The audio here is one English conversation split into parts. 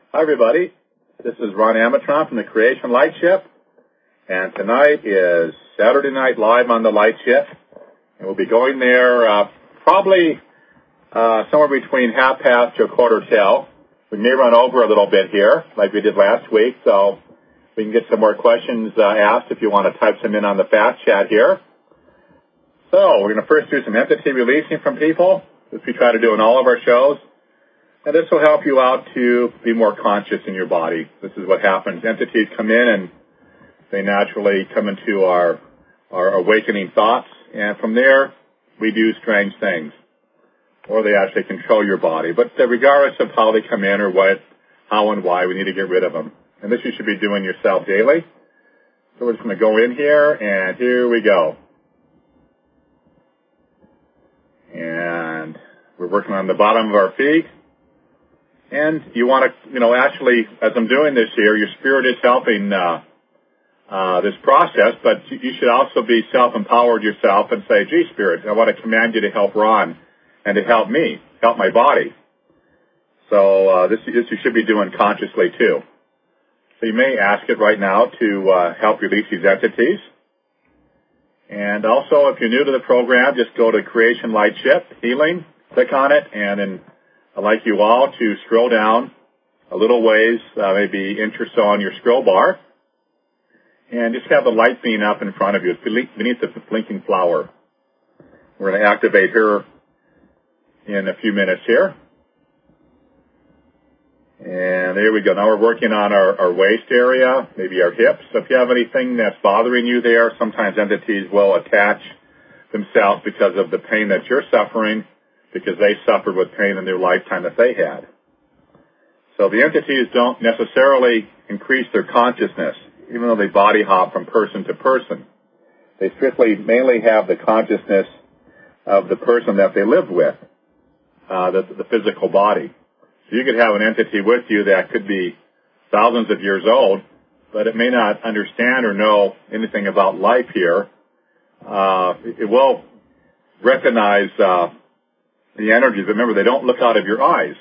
Hi, everybody. This is Ron Amatron from the Creation Light Ship, and tonight is Saturday Night Live on the Light Ship, and we'll be going there probably somewhere between 1/2 to 1/4 We may run over a little bit here, like we did last week, so we can get some more questions asked if you want to type some in on the fast chat here. So we're going to first do some entity releasing from people, which we try to do in all of our shows. And this will help you out to be more conscious in your body. This is what happens. Entities come in and they naturally come into our awakening thoughts. And from there, we do strange things. Or they actually control your body. But regardless of how they come in or what, how and why, we need to get rid of them. And this you should be doing yourself daily. So we're just going to go in here, and here we go. And we're working on the bottom of our feet. And you want to, actually, as I'm doing this here, your spirit is helping this process, but you should also be self-empowered yourself and say, gee, Spirit, I want to command you to help Ron and to help me, help my body. So this you should be doing consciously, too. So you may ask it right now to help release these entities. And also, if you're new to the program, just go to Creation Light Ship, Healing, click on it, and then I'd like you all to scroll down a little ways, maybe inch or so on your scroll bar, and just have the light beam up in front of you. It's beneath the blinking flower. We're going to activate her in a few minutes here. And there we go. Now we're working on our waist area, maybe our hips. So if you have anything that's bothering you there, sometimes entities will attach themselves because of the pain that you're suffering, because they suffered with pain in their lifetime that they had. So the entities don't necessarily increase their consciousness, even though they body hop from person to person. They strictly mainly have the consciousness of the person that they lived with, the physical body. So you could have an entity with you that could be thousands of years old, but it may not understand or know anything about life here. It will recognize the energies. Remember, they don't look out of your eyes.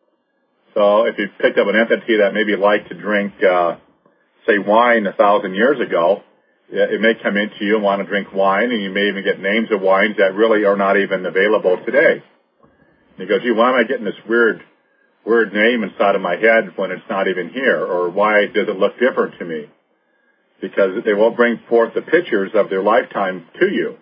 So if you picked up an entity that maybe liked to drink, say, wine 1,000 years ago, it may come into you and want to drink wine, and you may even get names of wines that really are not even available today. And you go, gee, why am I getting this weird name inside of my head when it's not even here? Or why does it look different to me? Because they will bring forth the pictures of their lifetime to you.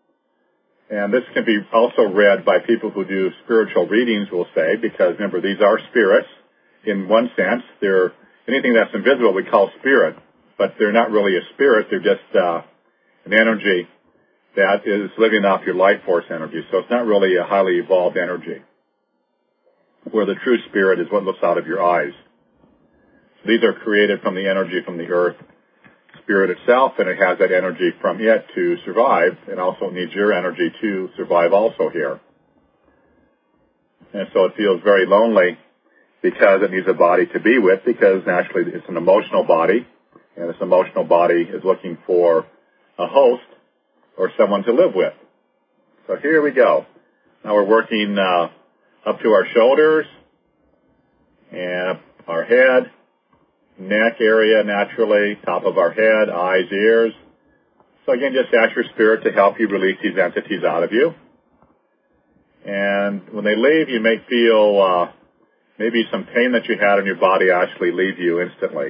And this can be also read by people who do spiritual readings, we'll say, because remember, these are spirits in one sense. They're anything that's invisible we call spirit, but they're not really a spirit. They're just an energy that is living off your life force energy. So it's not really a highly evolved energy, where the true spirit is what looks out of your eyes. So these are created from the energy from the earth spirit itself, and it has that energy from it to survive, and also needs your energy to survive also here. And so it feels very lonely because it needs a body to be with, because naturally it's an emotional body, and this emotional body is looking for a host or someone to live with. So here we go. Now we're working up to our shoulders and our head, neck area naturally, top of our head, eyes, ears. So again, just ask your spirit to help you release these entities out of you. And when they leave, you may feel maybe some pain that you had in your body actually leave you instantly.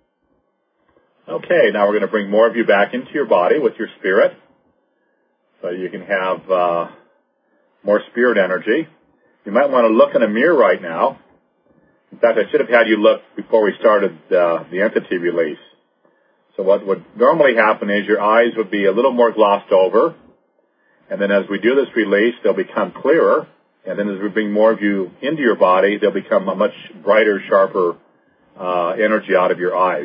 Okay, now we're going to bring more of you back into your body with your spirit, so you can have more spirit energy. You might want to look in a mirror right now. In fact, I should have had you look before we started the entity release. So what would normally happen is your eyes would be a little more glossed over, and then as we do this release, they'll become clearer, and then as we bring more of you into your body, they'll become a much brighter, sharper energy out of your eyes.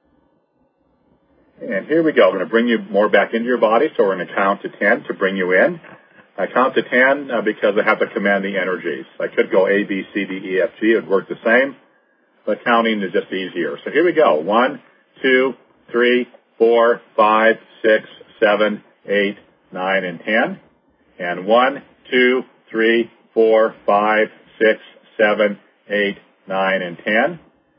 And here we go. We're going to bring you more back into your body, so we're going to count to 10 to bring you in. I count to 10 because I have to command the energies. I could go A, B, C, D, E, F, G. It would work the same, but counting is just easier. So here we go. 1, 2, 3, 4, 5, 6, 7, 8, 9, and 10. And 1, 2, 3, 4, 5, 6, 7, 8, 9, and 10.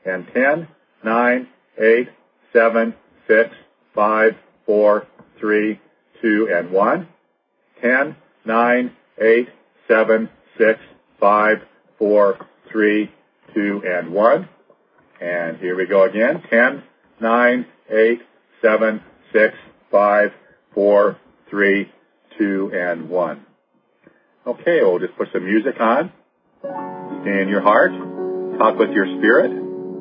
And 10, 9, 8, 7, 6, 5, 4, 3, 2, and 1. 10, 9, 8, 7, 6, 5, 4, 3, 2, and 1. And here we go again. 10, 9, 8, 7, 6, 5, 4, 3, 2, and 1. Okay, we'll just put some music on. Stay in your heart. Talk with your spirit.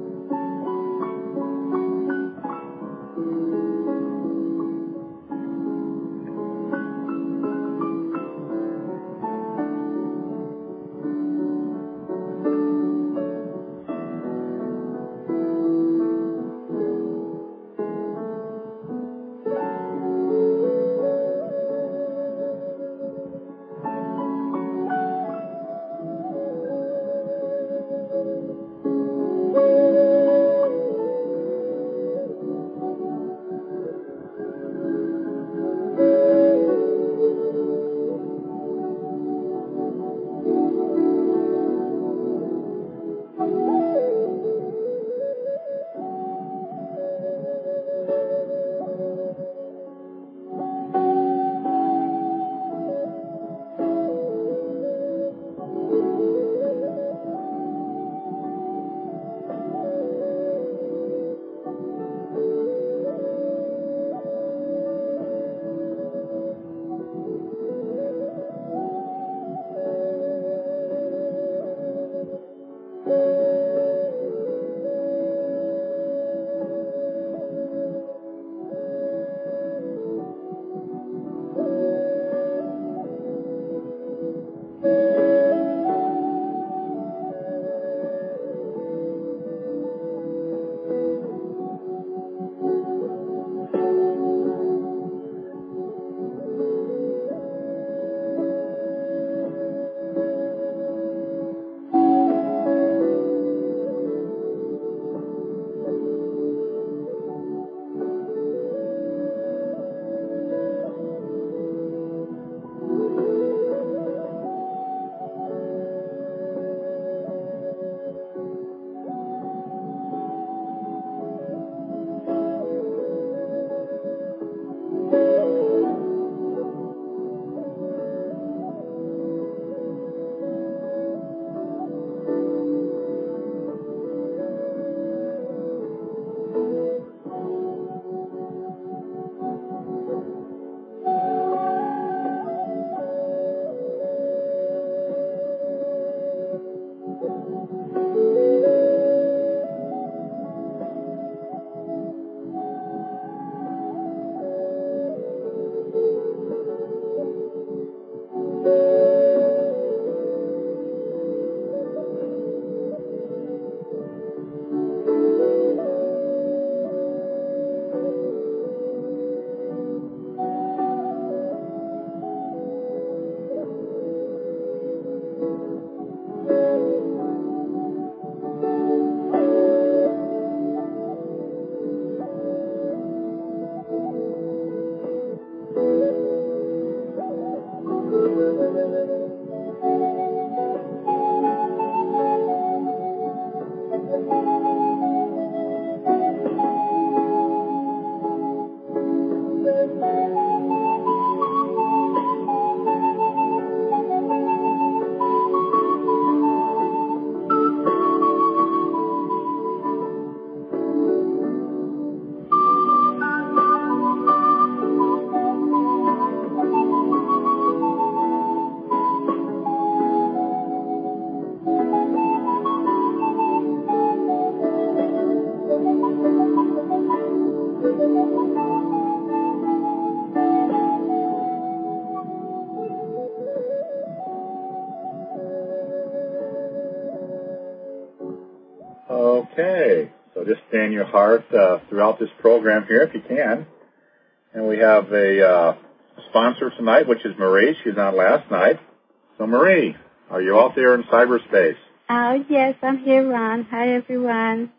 Okay, so just stay in your heart throughout this program here if you can. And we have a sponsor tonight, which is Marie. She was on last night. So Marie, are you out there in cyberspace? Oh, yes, I'm here, Ron. Hi, everyone.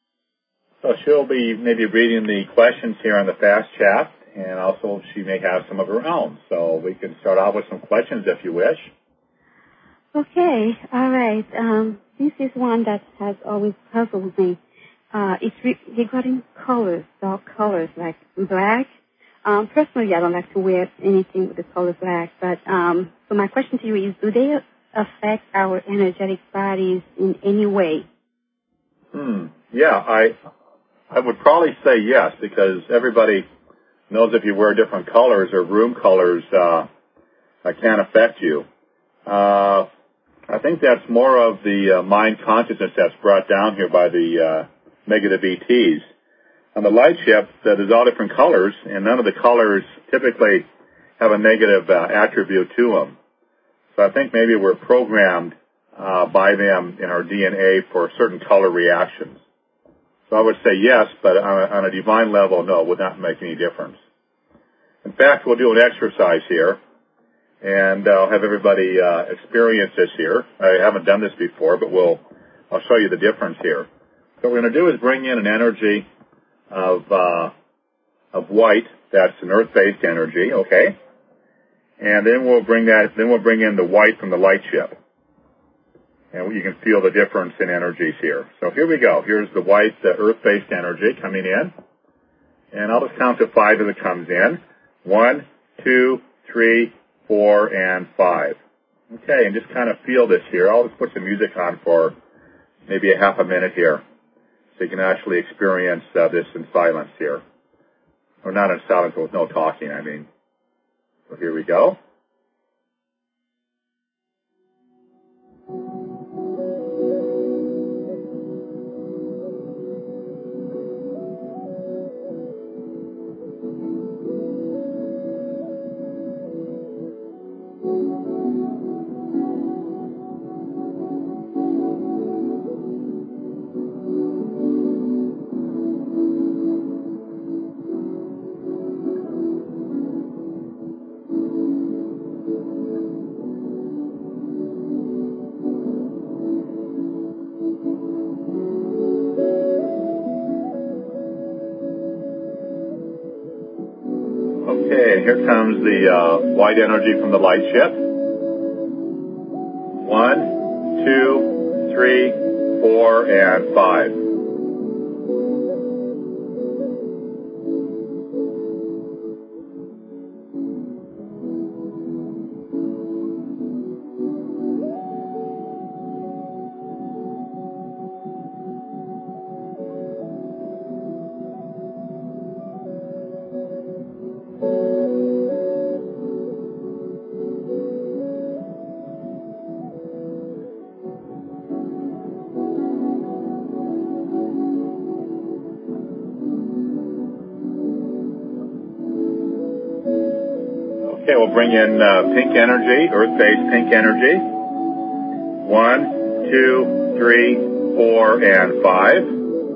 So she'll be maybe reading the questions here on the Fast Chat, and also she may have some of her own. So we can start out with some questions if you wish. Okay, all right. This is one that has always puzzled me. It's regarding colors, dark colors like black. Personally, I don't like to wear anything with the color black, but so my question to you is, do they affect our energetic bodies in any way? Yeah, I would probably say yes, because everybody knows if you wear different colors or room colors, that can affect you. I think that's more of the mind consciousness that's brought down here by the negative ETs. On the light ship, there's all different colors, and none of the colors typically have a negative attribute to them. So I think maybe we're programmed by them in our DNA for certain color reactions. So I would say yes, but on a divine level, no, it would not make any difference. In fact, we'll do an exercise here, and I'll have everybody experience this here. I haven't done this before, but I'll show you the difference here. So what we're going to do is bring in an energy of white. That's an earth-based energy, okay? And then we'll bring in the white from the light ship. And you can feel the difference in energies here. So here we go. Here's the white, the earth-based energy coming in. And I'll just count to 5 as it comes in. 1, 2, 3, 4, and 5. Okay, and just kind of feel this here. I'll just put some music on for maybe a half a minute here, so you can actually experience this in silence here. Or not in silence, but with no talking, I mean. So here we go. Okay, here comes the white energy from the light ship. 1, 2, 3, 4, and 5. Okay, we'll bring in pink energy, earth-based pink energy. 1, 2, 3, 4, and 5.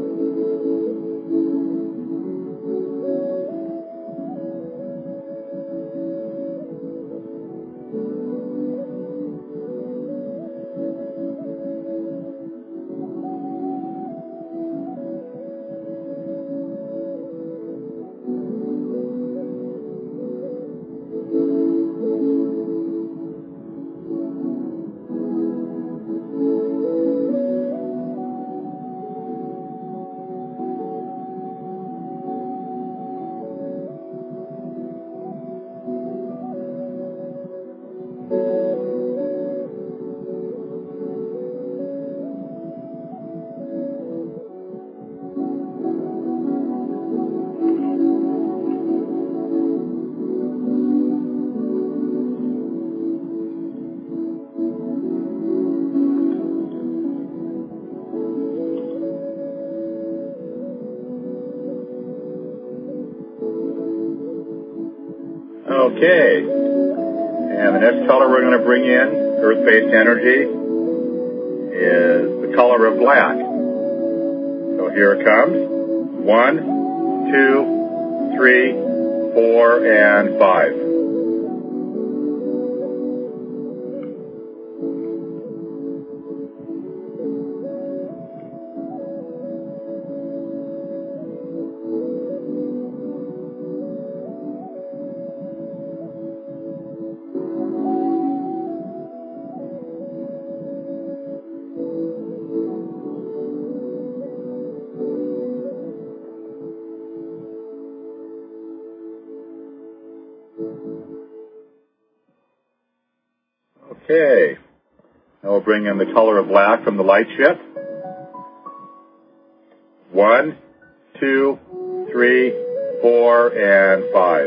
Okay, and the next color we're going to bring in, earth-based energy, is the color of black. So here it comes. 1, 2, 3, 4, and 5. Okay. Now we'll bring in the color of black from the light chip. 1, 2, 3, 4, and 5.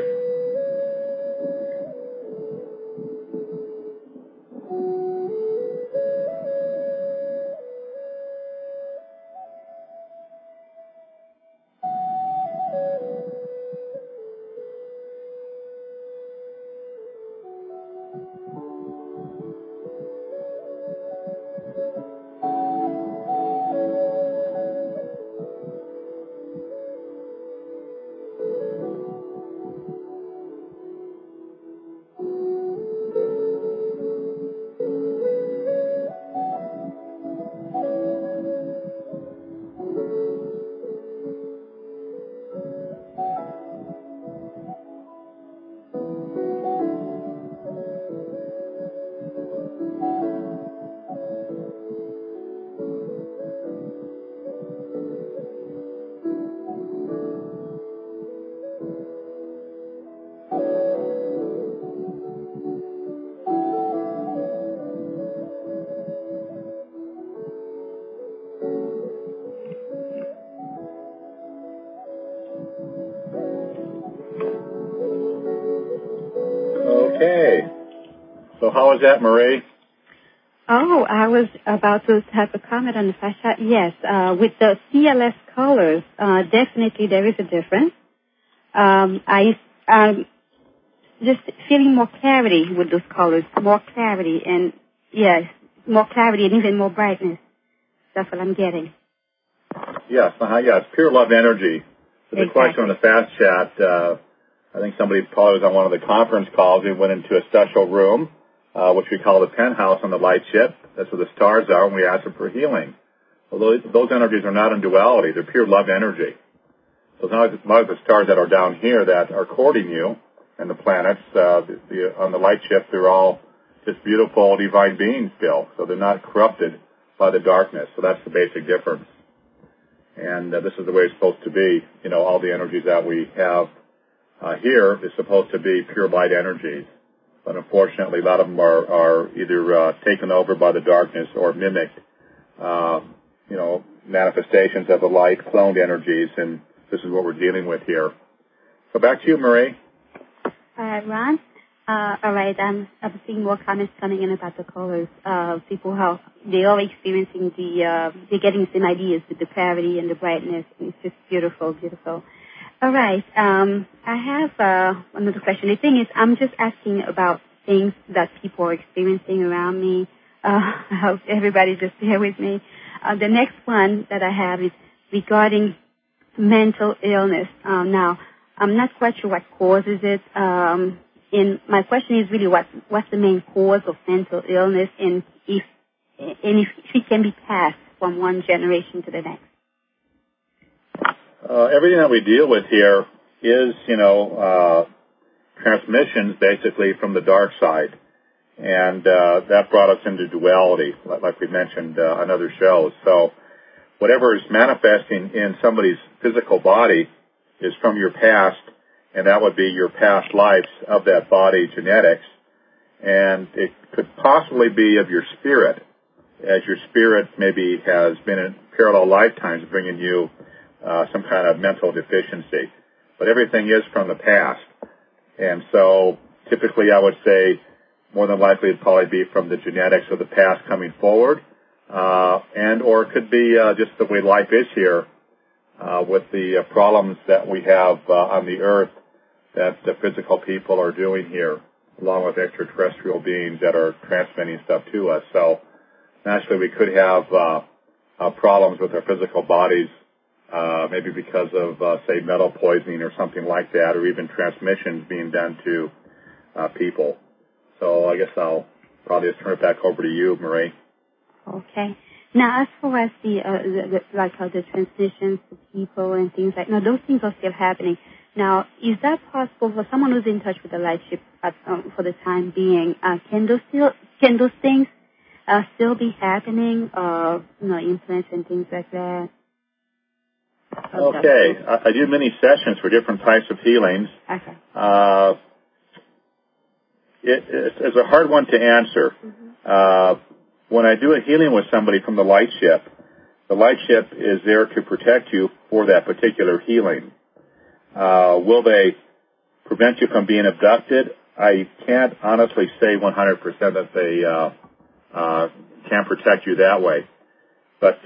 Okay. So how was that, Marie? Oh, I was about to have a comment on the fascia. Yes, with the CLS colors, definitely there is a difference. I'm just feeling more clarity with those colors, more clarity, and yes, more clarity and even more brightness. That's what I'm getting. Yes, yes, pure love energy. So the question on the fast chat, I think somebody probably was on one of the conference calls. We went into a special room, which we call the penthouse on the light chip. That's where the stars are, and we asked them for healing. Well, those energies are not in duality. They're pure love energy. So it's not the stars that are down here that are courting you, and the planets on the light chip, they're all just beautiful divine beings still. So they're not corrupted by the darkness. So that's the basic difference. And this is the way it's supposed to be. You know, all the energies that we have here is supposed to be pure light energies. But unfortunately, a lot of them are either taken over by the darkness or mimicked, manifestations of the light, cloned energies, and this is what we're dealing with here. So back to you, Marie. Ron? All right, I'm seeing more comments coming in about the colors. People, how they're all experiencing they're getting the same ideas with the clarity and the brightness. It's just beautiful, beautiful. All right, I have another question. The thing is, I'm just asking about things that people are experiencing around me. I hope everybody just bear with me. The next one that I have is regarding mental illness. Now, I'm not quite sure what causes it. And my question is really what's the main cause of mental illness, and if it can be passed from one generation to the next. Everything that we deal with here is, transmissions basically from the dark side. And that brought us into duality, like we mentioned on other shows. So whatever is manifesting in somebody's physical body is from your past, and that would be your past lives of that body genetics. And it could possibly be of your spirit, as your spirit maybe has been in parallel lifetimes bringing you some kind of mental deficiency. But everything is from the past. And so typically I would say more than likely it'd probably be from the genetics of the past coming forward, or it could be just the way life is here with the problems that we have on the earth that the physical people are doing here, along with extraterrestrial beings that are transmitting stuff to us. So naturally we could have problems with our physical bodies, maybe because of, say, metal poisoning or something like that, or even transmissions being done to people. So I guess I'll probably just turn it back over to you, Marie. Okay. Now, as far as the transmissions to people and things like, now those things are still happening. Now, is that possible for someone who's in touch with the light ship for the time being? Can those things still be happening? Implants and things like that. Okay. I do many sessions for different types of healings. Okay. It's a hard one to answer. Mm-hmm. When I do a healing with somebody from the light ship is there to protect you for that particular healing. Will they prevent you from being abducted? I can't honestly say 100% that they can protect you that way. But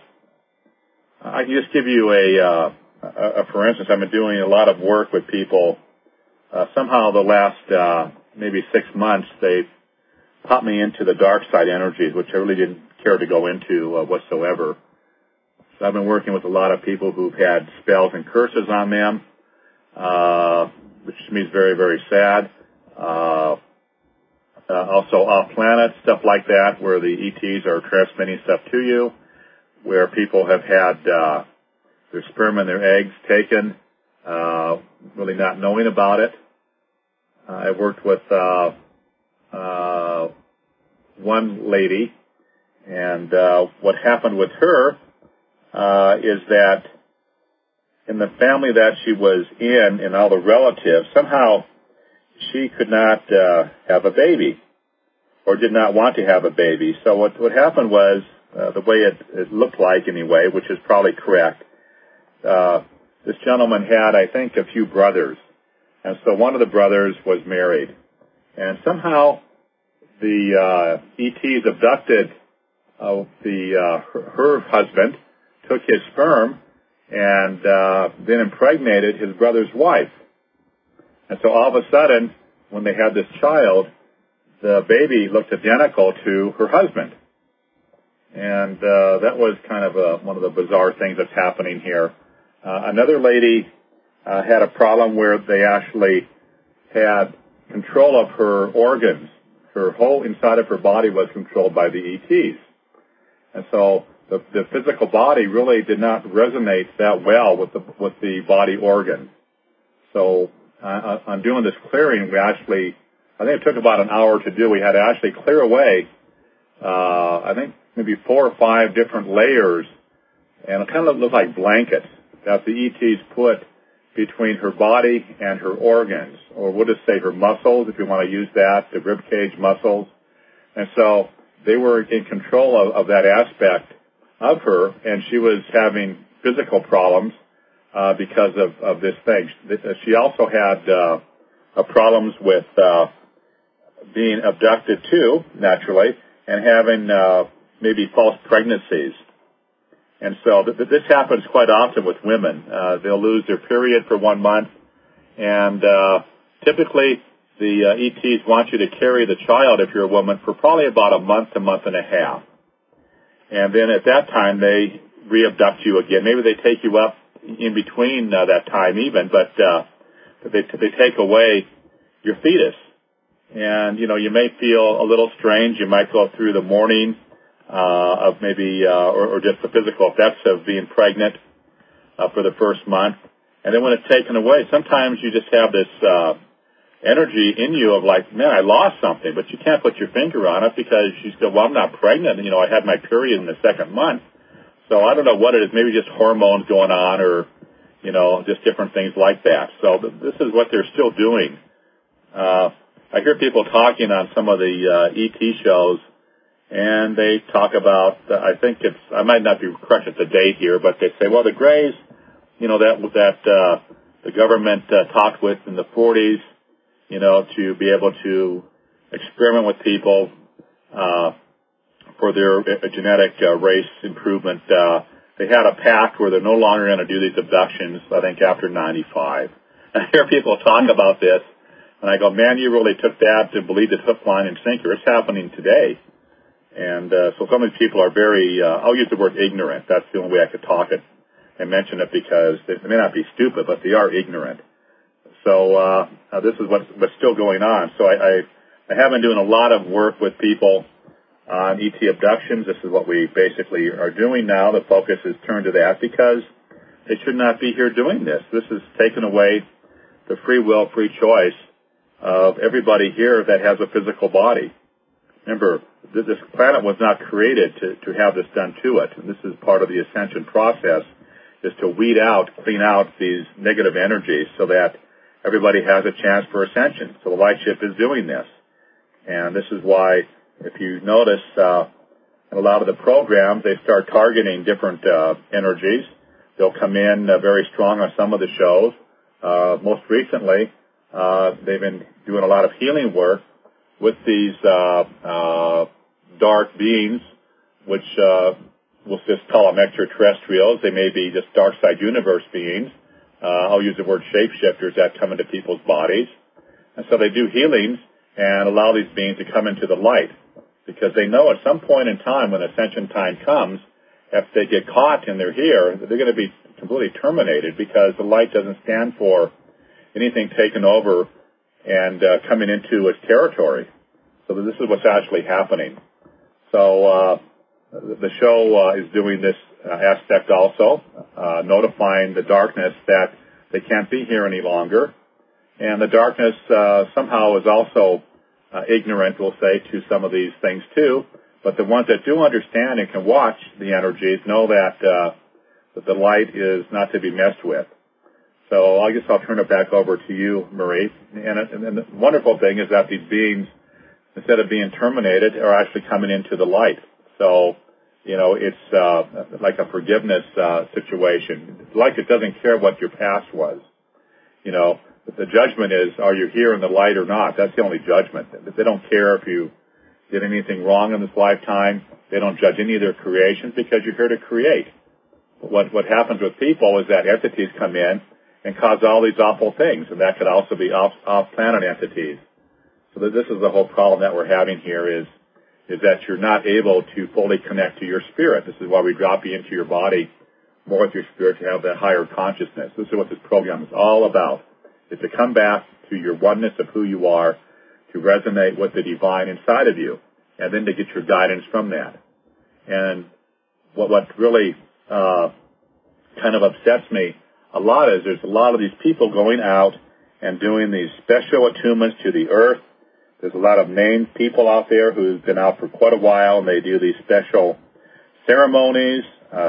I can just give you a for instance, I've been doing a lot of work with people. Somehow the last maybe 6 months, they popped me into the dark side energies, which I really didn't care to go into whatsoever. So I've been working with a lot of people who've had spells and curses on them, which to me is very, very sad. Also off planet, stuff like that, where the ETs are transmitting stuff to you, where people have had their sperm and their eggs taken, really not knowing about it. I worked with one lady, and what happened with her is that in the family that she was in and all the relatives, somehow she could not have a baby or did not want to have a baby. So what happened was, the way it looked like anyway, which is probably correct, this gentleman had, I think, a few brothers. And so one of the brothers was married. And somehow the ETs abducted her husband, took his sperm, and then impregnated his brother's wife. And so all of a sudden, when they had this child, the baby looked identical to her husband. And that was kind of one of the bizarre things that's happening here. Another lady had a problem where they actually had control of her organs. Her whole inside of her body was controlled by the ETs. And so the physical body really did not resonate that well with the body organ. So on doing this clearing, we actually, I think it took about an hour to do. We had to actually clear away, I think maybe 4 or 5 different layers, and it kind of looked like blankets that the ETs put between her body and her organs, or we'll just say her muscles, if you want to use that, the ribcage muscles. And so they were in control of that aspect of her, and she was having physical problems because of this thing. She also had problems with being abducted too, naturally, and having maybe false pregnancies. And so this happens quite often with women. They'll lose their period for 1 month, and typically the ETs want you to carry the child, if you're a woman, for probably about a month to month and a half. And then at that time, they re-abduct you again. Maybe they take you up in between that time even, but they take away your fetus. And, you may feel a little strange. You might go through the morning of maybe, or just the physical effects of being pregnant for the first month. And then when it's taken away, sometimes you just have this energy in you of like, man, I lost something, but you can't put your finger on it because you go, well, I'm not pregnant. I had my period in the second month. So I don't know what it is, maybe just hormones going on or, just different things like that. So this is what they're still doing. I hear people talking on some of the ET shows, and they talk about, I might not be correct at the date here, but they say, well, the Greys, that the government talked with in the 40s, to be able to experiment with people for their genetic race improvement. They had a pact where they're no longer going to do these abductions, I think, after 95. I hear people talk about this, and I go, man, you really took that to believe it hook, line, and sinker. It's happening today. And so some of these people are very, I'll use the word ignorant. That's the only way I could talk it and mention it, because they may not be stupid, but they are ignorant. So this is what's still going on. So I have been doing a lot of work with people on ET abductions. This is what we basically are doing now. The focus is turned to that because they should not be here doing this. This has taken away the free will, free choice of everybody here that has a physical body. Remember, this planet was not created to have this done to it. And this is part of the ascension process, is to weed out, clean out these negative energies so that everybody has a chance for ascension. So the light ship is doing this. And this is why if you notice, in a lot of the programs, they start targeting different energies. They'll come in very strong on some of the shows. Most recently, they've been doing a lot of healing work with these dark beings, which we'll just call them extraterrestrials. They may be just dark side universe beings. I'll use the word shapeshifters that come into people's bodies. And so they do healings and allow these beings to come into the light, because they know at some point in time when ascension time comes, if they get caught and they're here, they're going to be completely terminated, because the light doesn't stand for anything taken over and coming into its territory. So this is what's actually happening. So the show is doing this aspect also, notifying the darkness that they can't be here any longer. And the darkness somehow is also ignorant, we'll say, to some of these things too. But the ones that do understand and can watch the energies know that the light is not to be messed with. So I guess I'll turn it back over to you, Marie. And the wonderful thing is that these beings, instead of being terminated, are actually coming into the light. So, you know, it's like a forgiveness situation. Like it doesn't care what your past was. You know, the judgment is, are you here in the light or not? That's the only judgment. They don't care if you did anything wrong in this lifetime. They don't judge any of their creations, because you're here to create. What happens with people is that entities come in and cause all these awful things, and that could also be off-planet entities. So this is the whole problem that we're having here is that you're not able to fully connect to your spirit. This is why we drop you into your body more with your spirit to have that higher consciousness. This is what this program is all about, is to come back to your oneness of who you are, to resonate with the divine inside of you, and then to get your guidance from that. And what really kind of upsets me a lot is there's a lot of these people going out and doing these special attunements to the earth. There's a lot of named people out there who've been out for quite a while, and they do these special ceremonies,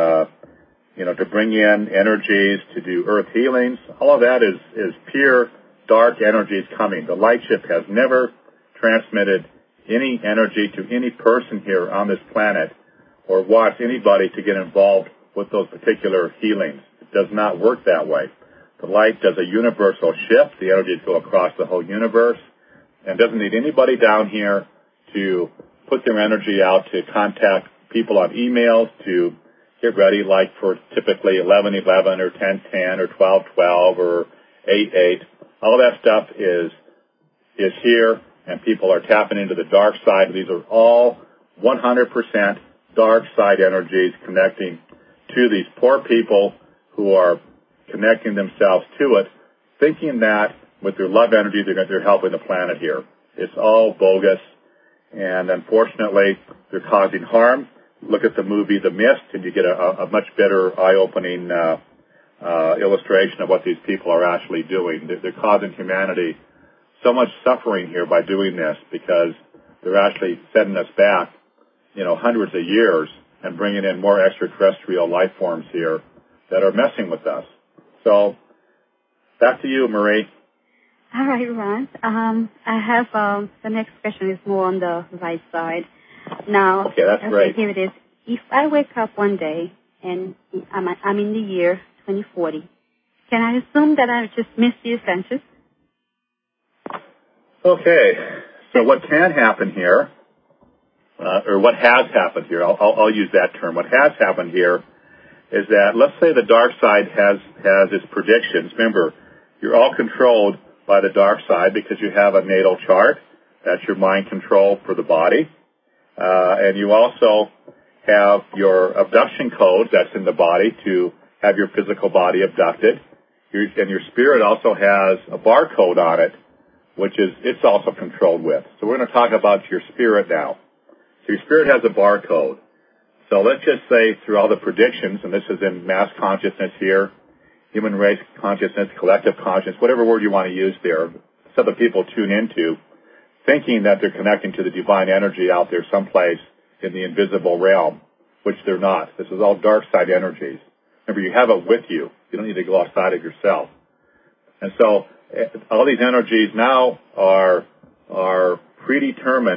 to bring in energies, to do earth healings. All of that is pure dark energies coming. The light ship has never transmitted any energy to any person here on this planet or wants anybody to get involved with those particular healings. It does not work that way. The light does a universal shift. The energies go across the whole universe and doesn't need anybody down here to put their energy out to contact people on emails to get ready, like for typically 11:11 or 10:10 or 12:12 or 8:8. All that stuff is here, and people are tapping into the dark side. These are all 100% dark side energies connecting to these poor people who are connecting themselves to it, thinking that with their love energy they're helping the planet here. It's all bogus, and unfortunately they're causing harm. Look at the movie The Mist, and you get a much better eye-opening illustration of what these people are actually doing. They're causing humanity so much suffering here by doing this, because they're actually setting us back, hundreds of years and bringing in more extraterrestrial life forms here that are messing with us. So, back to you, Marie. All right, Ron. I have the next question is more on the right side. Now, okay, that's great. Here it is. If I wake up one day and I'm in the year 2040, can I assume that I just missed the ascension? Okay, so what can happen here, or what has happened here, I'll use that term. What has happened here is that, let's say the dark side has its predictions. Remember, you're all controlled by the dark side because you have a natal chart. That's your mind control for the body. And you also have your abduction code that's in the body to have your physical body abducted. And your spirit also has a barcode on it, which it's also controlled with. So we're going to talk about your spirit now. So your spirit has a barcode. So let's just say through all the predictions, and this is in mass consciousness here, human race consciousness, collective consciousness, whatever word you want to use there, so that people tune into, thinking that they're connecting to the divine energy out there someplace in the invisible realm, which they're not. This is all dark side energies. Remember, you have it with you. You don't need to go outside of yourself. And so all these energies now are predetermined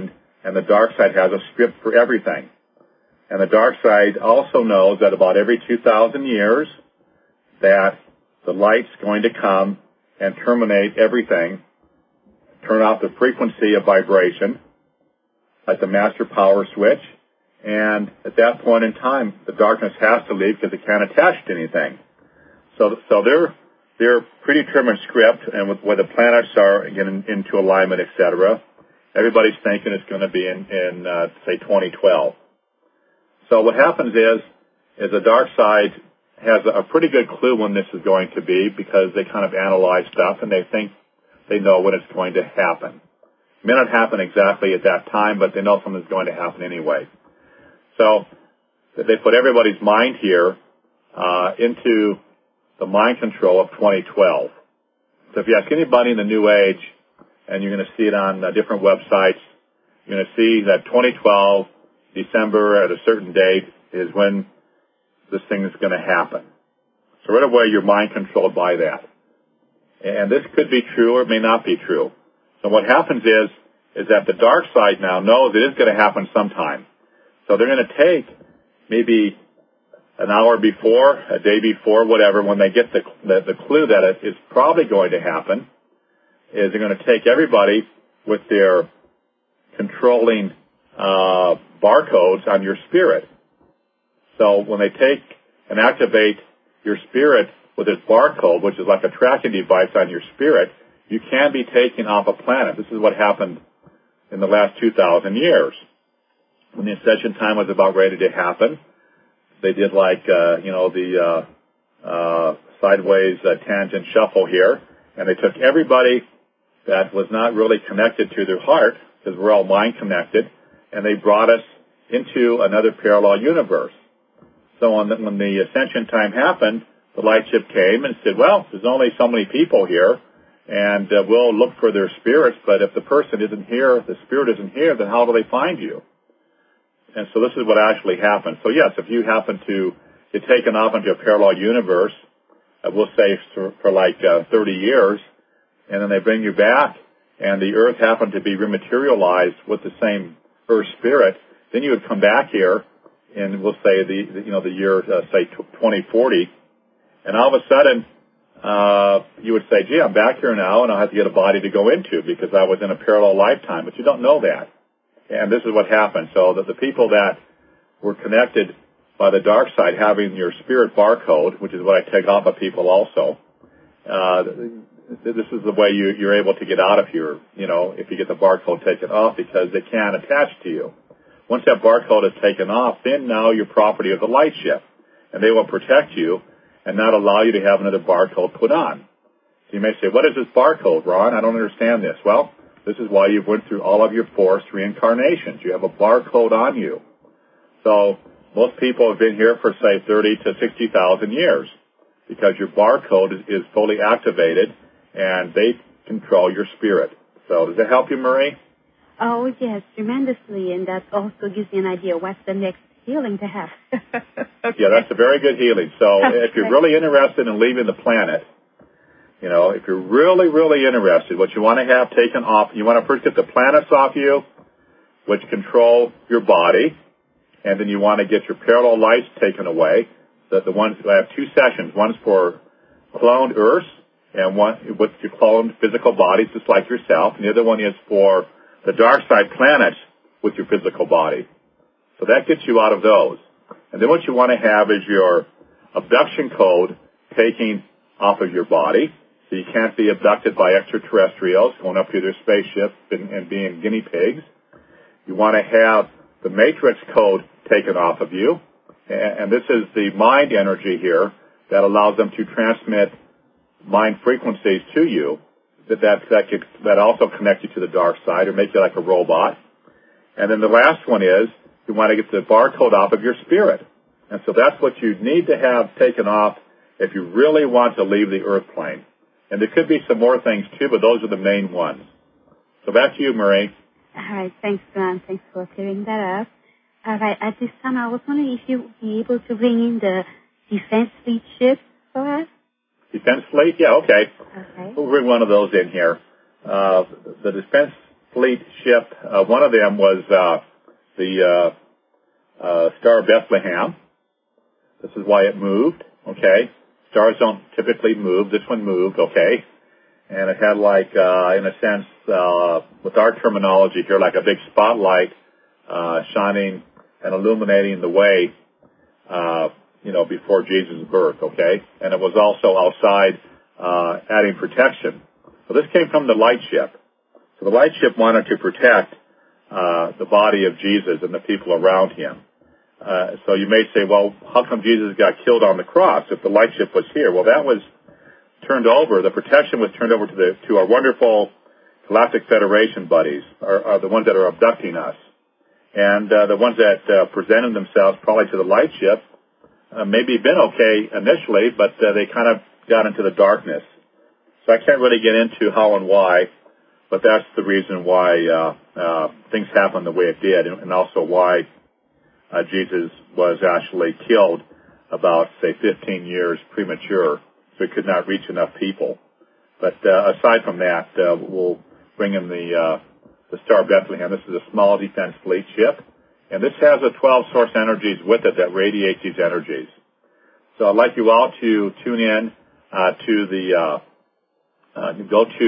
and the dark side has a script for everything. And the dark side also knows that about every 2,000 years that the light's going to come and terminate everything, turn off the frequency of vibration, like the master power switch, and at that point in time, the darkness has to leave because it can't attach to anything. So they're predetermined script, and with where the planets are getting into alignment, etc. Everybody's thinking it's going to be in say 2012. So what happens is the dark side has a pretty good clue when this is going to be, because they kind of analyze stuff and they think they know when it's going to happen. It may not happen exactly at that time, but they know something's going to happen anyway. So they put everybody's mind here into the mind control of 2012. So if you ask anybody in the New Age, and you're going to see it on different websites, you're going to see that 2012, December at a certain date is when this thing is going to happen. So right away, your mind controlled by that. And this could be true or it may not be true. So what happens is that the dark side now knows it is going to happen sometime. So they're going to take maybe an hour before, a day before, whatever, when they get the clue that it is probably going to happen, is they're going to take everybody with their controlling barcodes on your spirit. So when they take and activate your spirit with its barcode, which is like a tracking device on your spirit, you can be taken off a planet. This is what happened in the last 2,000 years. When the ascension time was about ready to happen, they did like, the sideways tangent shuffle here, and they took everybody that was not really connected to their heart, because we're all mind connected, and they brought us into another parallel universe. So when the ascension time happened, the light ship came and said, well, there's only so many people here, and we'll look for their spirits, but if the person isn't here, the spirit isn't here, then how do they find you? And so this is what actually happened. So yes, if you happen to get taken off into a parallel universe, we'll say for like 30 years, and then they bring you back, and the Earth happened to be rematerialized with the same Earth spirit, then you would come back here, and we'll say the year say 2040, and all of a sudden you would say, gee, I'm back here now, and I'll have to get a body to go into because I was in a parallel lifetime, but you don't know that. And this is what happened. So that the people that were connected by the dark side, having your spirit barcode, which is what I take off of people also, this is the way you're able to get out of here, if you get the barcode taken off, because they can't attach to you. Once that barcode is taken off, then now you're property of the light ship, and they will protect you and not allow you to have another barcode put on. So you may say, what is this barcode, Ron? I don't understand this. Well, this is why you've went through all of your forced reincarnations. You have a barcode on you. So most people have been here for, say, 30 to 60,000 years because your barcode is fully activated, and they control your spirit. So does that help you, Marie? Oh, yes, tremendously, and that also gives you an idea what's the next healing to have. Okay. Yeah, that's a very good healing. So if you're really interested in leaving the planet, if you're really, really interested, what you want to have taken off, you want to first get the planets off you, which control your body, and then you want to get your parallel lights taken away. The ones I have two sessions. One's for cloned Earths, and one with your cloned physical bodies, just like yourself, and the other one is for the dark side planets with your physical body. So that gets you out of those. And then what you want to have is your abduction code taking off of your body. So you can't be abducted by extraterrestrials going up to their spaceship and being guinea pigs. You want to have the matrix code taken off of you. And this is the mind energy here that allows them to transmit mind frequencies to you that also connect you to the dark side or make you like a robot. And then the last one is you want to get the barcode off of your spirit. And so that's what you need to have taken off if you really want to leave the earth plane. And there could be some more things too, but those are the main ones. So back to you, Marie. All right. Thanks, Ron. Thanks for clearing that up. All right. At this time, I was wondering if you would be able to bring in the defense fleet ship for us. Defense fleet? Yeah, okay. We'll bring one of those in here. The defense fleet ship. One of them was the Star of Bethlehem. This is why it moved, okay? Stars don't typically move. This one moved, okay? And it had like, in a sense, with our terminology here, like a big spotlight shining and illuminating the way, before Jesus' birth, okay? And it was also outside adding protection. So this came from the light ship. So the light ship wanted to protect the body of Jesus and the people around him. So you may say, well, how come Jesus got killed on the cross if the light ship was here? Well, that was turned over. The protection was turned over to our wonderful Galactic Federation buddies, are the ones that are abducting us. And the ones that presented themselves probably to the light ship maybe been okay initially, but they kind of got into the darkness. So I can't really get into how and why, but that's the reason why things happened the way it did, and also why Jesus was actually killed about, say, 15 years premature, so he could not reach enough people. But aside from that, we'll bring in the Star of Bethlehem. This is a small defense fleet ship, and this has 12 source energies with it that radiate these energies. So I'd like you all to tune in to the go to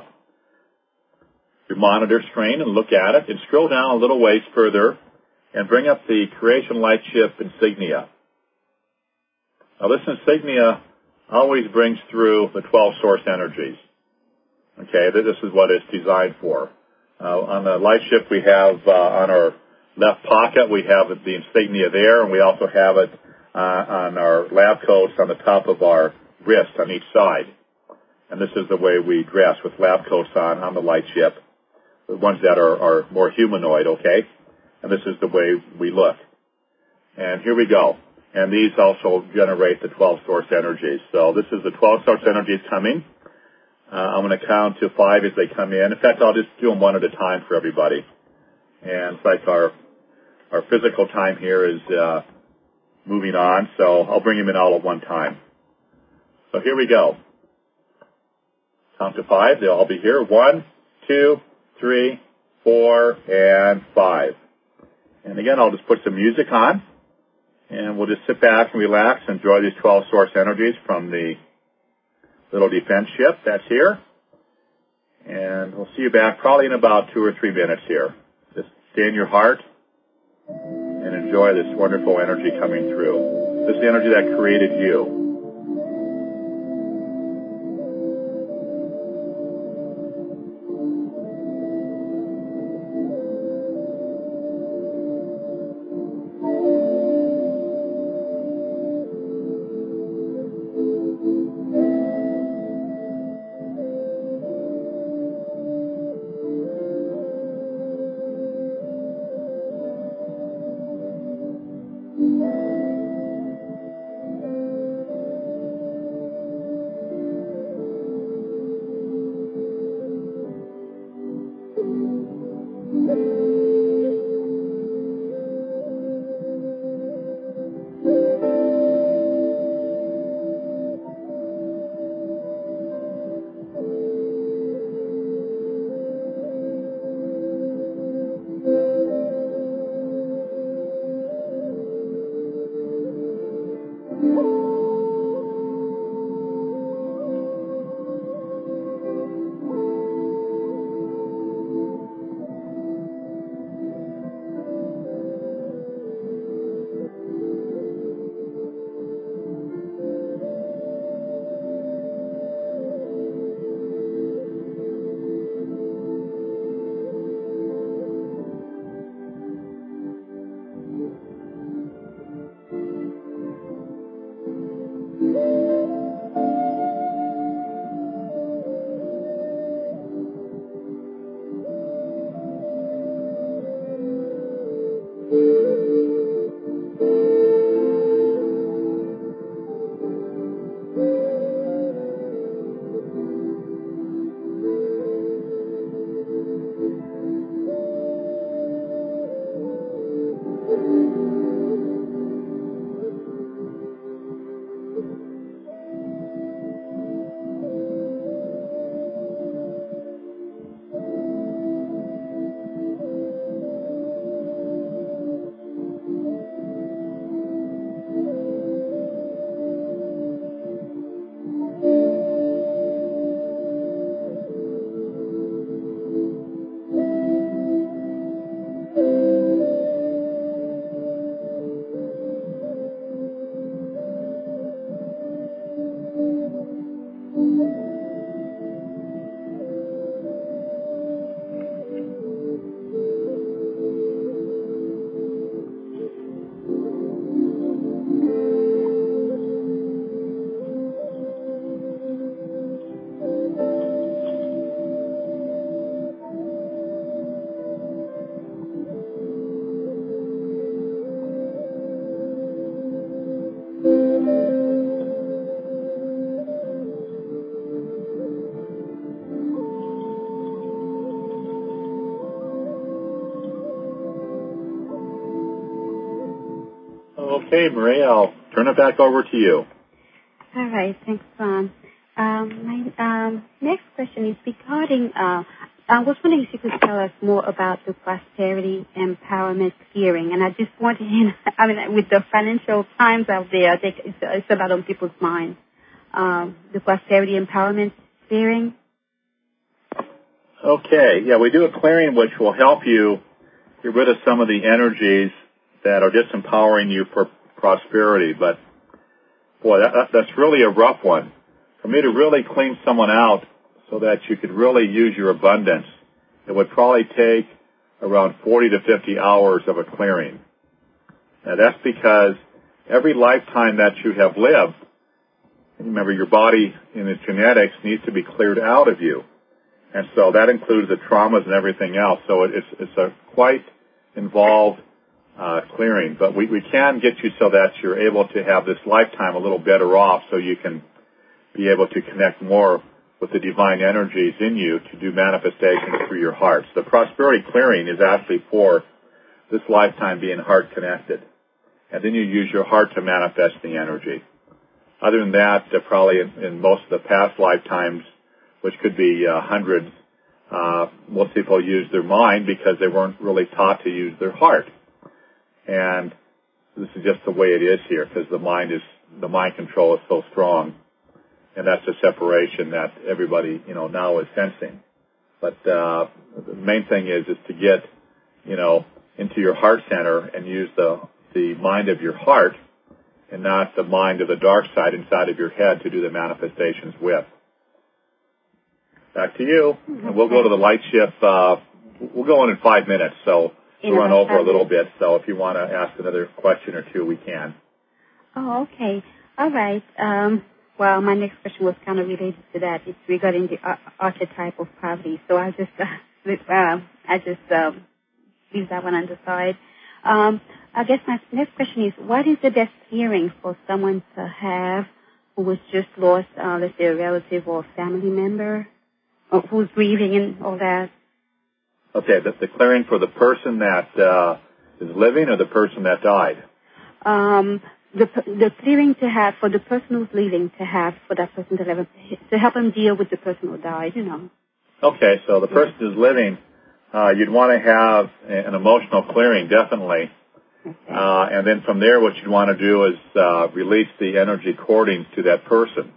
your monitor screen and look at it, and scroll down a little ways further and bring up the Creation Light Ship insignia. Now this insignia always brings through the 12 source energies. Okay, this is what it's designed for. On the light ship we have on our left pocket, we have the insignia there, and we also have it on our lab coats on the top of our wrist on each side. And this is the way we dress, with lab coats on the light ship, the ones that are more humanoid, okay? And this is the way we look. And here we go. And these also generate the 12 source energies. So this is the 12 source energies coming. I'm going to count to 5 as they come in. In fact, I'll just do them one at a time for everybody. And it's like our physical time here is moving on, so I'll bring them in all at one time. So here we go. Count to 5. They'll all be here. 1, 2, 3, 4, and 5. And again, I'll just put some music on, and we'll just sit back and relax and enjoy these 12 source energies from the little defense ship that's here. And we'll see you back probably in about 2 or 3 minutes here. Just stay in your heart and enjoy this wonderful energy coming through. This is the energy that created you. Okay, Maria, I'll turn it back over to you. All right. Thanks, Ron. My next question is regarding, I was wondering if you could tell us more about the prosperity empowerment clearing. And I just want to, with the financial times out there, I think it's a lot on people's minds. The prosperity empowerment clearing. Okay. Yeah, we do a clearing which will help you get rid of some of the energies that are disempowering you for prosperity. But, boy, that's really a rough one. For me to really clean someone out so that you could really use your abundance, it would probably take around 40 to 50 hours of a clearing. Now, that's because every lifetime that you have lived, remember, your body and its genetics needs to be cleared out of you. And so that includes the traumas and everything else. So it's a quite involved clearing. But we can get you so that you're able to have this lifetime a little better off so you can be able to connect more with the divine energies in you to do manifestations through your heart. So the prosperity clearing is actually for this lifetime being heart connected. And then you use your heart to manifest the energy. Other than that, probably in most of the past lifetimes, which could be hundreds, most people use their mind because they weren't really taught to use their heart. And this is just the way it is here because the mind control is so strong. And that's the separation that everybody, now is sensing. But the main thing is to get, into your heart center and use the mind of your heart and not the mind of the dark side inside of your head to do the manifestations with. Back to you. And we'll go to the light shift. We'll go in 5 minutes, so we'll run over a little bit. So if you want to ask another question or two, we can. Oh, okay. All right. Well, my next question was kind of related to that. It's regarding the archetype of poverty. So I just leave that one on the side. I guess my next question is, what is the best clearing for someone to have who was just lost, let's say a relative or a family member, or who's grieving and all that? Okay, the clearing for the person that is living or the person that died? The clearing to have for the person who's living, to have for that person to live, to help them deal with the person who died, Okay, so the person who's living, you'd want to have an emotional clearing, definitely. Okay. And then from there, what you'd want to do is release the energy cordings to that person.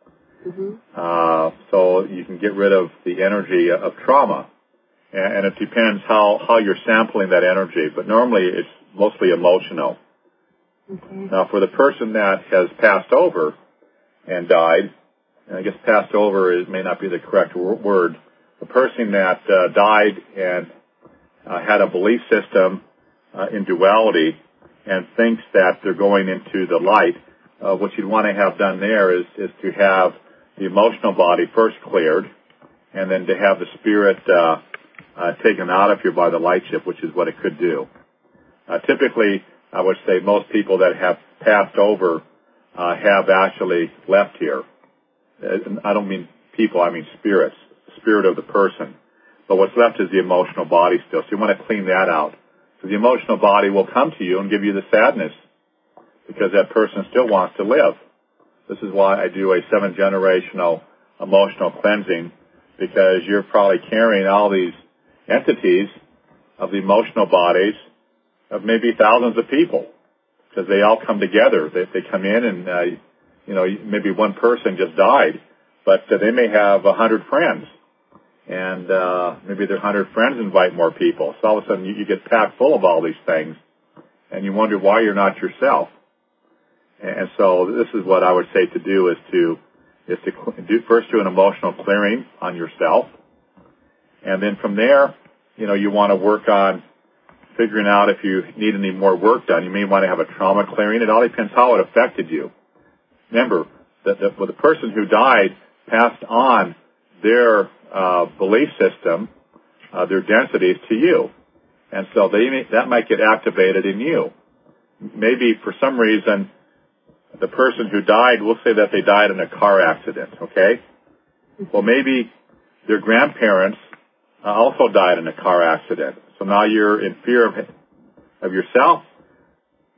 Mm-hmm. So you can get rid of the energy of trauma. And it depends how you're sampling that energy, but normally it's mostly emotional. Okay. Now, for the person that has passed over and died, and I guess passed over may not be the correct word, the person that died and had a belief system in duality and thinks that they're going into the light, what you'd want to have done there is to have the emotional body first cleared, and then to have the spirit taken out of here by the light ship, which is what it could do. Typically, I would say most people that have passed over have actually left here. I don't mean people, I mean spirits, spirit of the person. But what's left is the emotional body still. So you want to clean that out. So the emotional body will come to you and give you the sadness because that person still wants to live. This is why I do a 7-generational emotional cleansing, because you're probably carrying all these entities of the emotional bodies of maybe thousands of people, because they all come together. They come in and, maybe one person just died, but they may have 100 friends. And maybe their 100 friends invite more people. So all of a sudden you get packed full of all these things, and you wonder why you're not yourself. And so this is what I would say to do is to do an emotional clearing on yourself. And then from there, you want to work on figuring out if you need any more work done. You may want to have a trauma clearing. It all depends how it affected you. Remember, that the person who died passed on their belief system, their densities to you. And so that might get activated in you. Maybe for some reason, the person who died, we'll say that they died in a car accident, okay? Well, maybe their grandparents also died in a car accident. So now you're in fear of yourself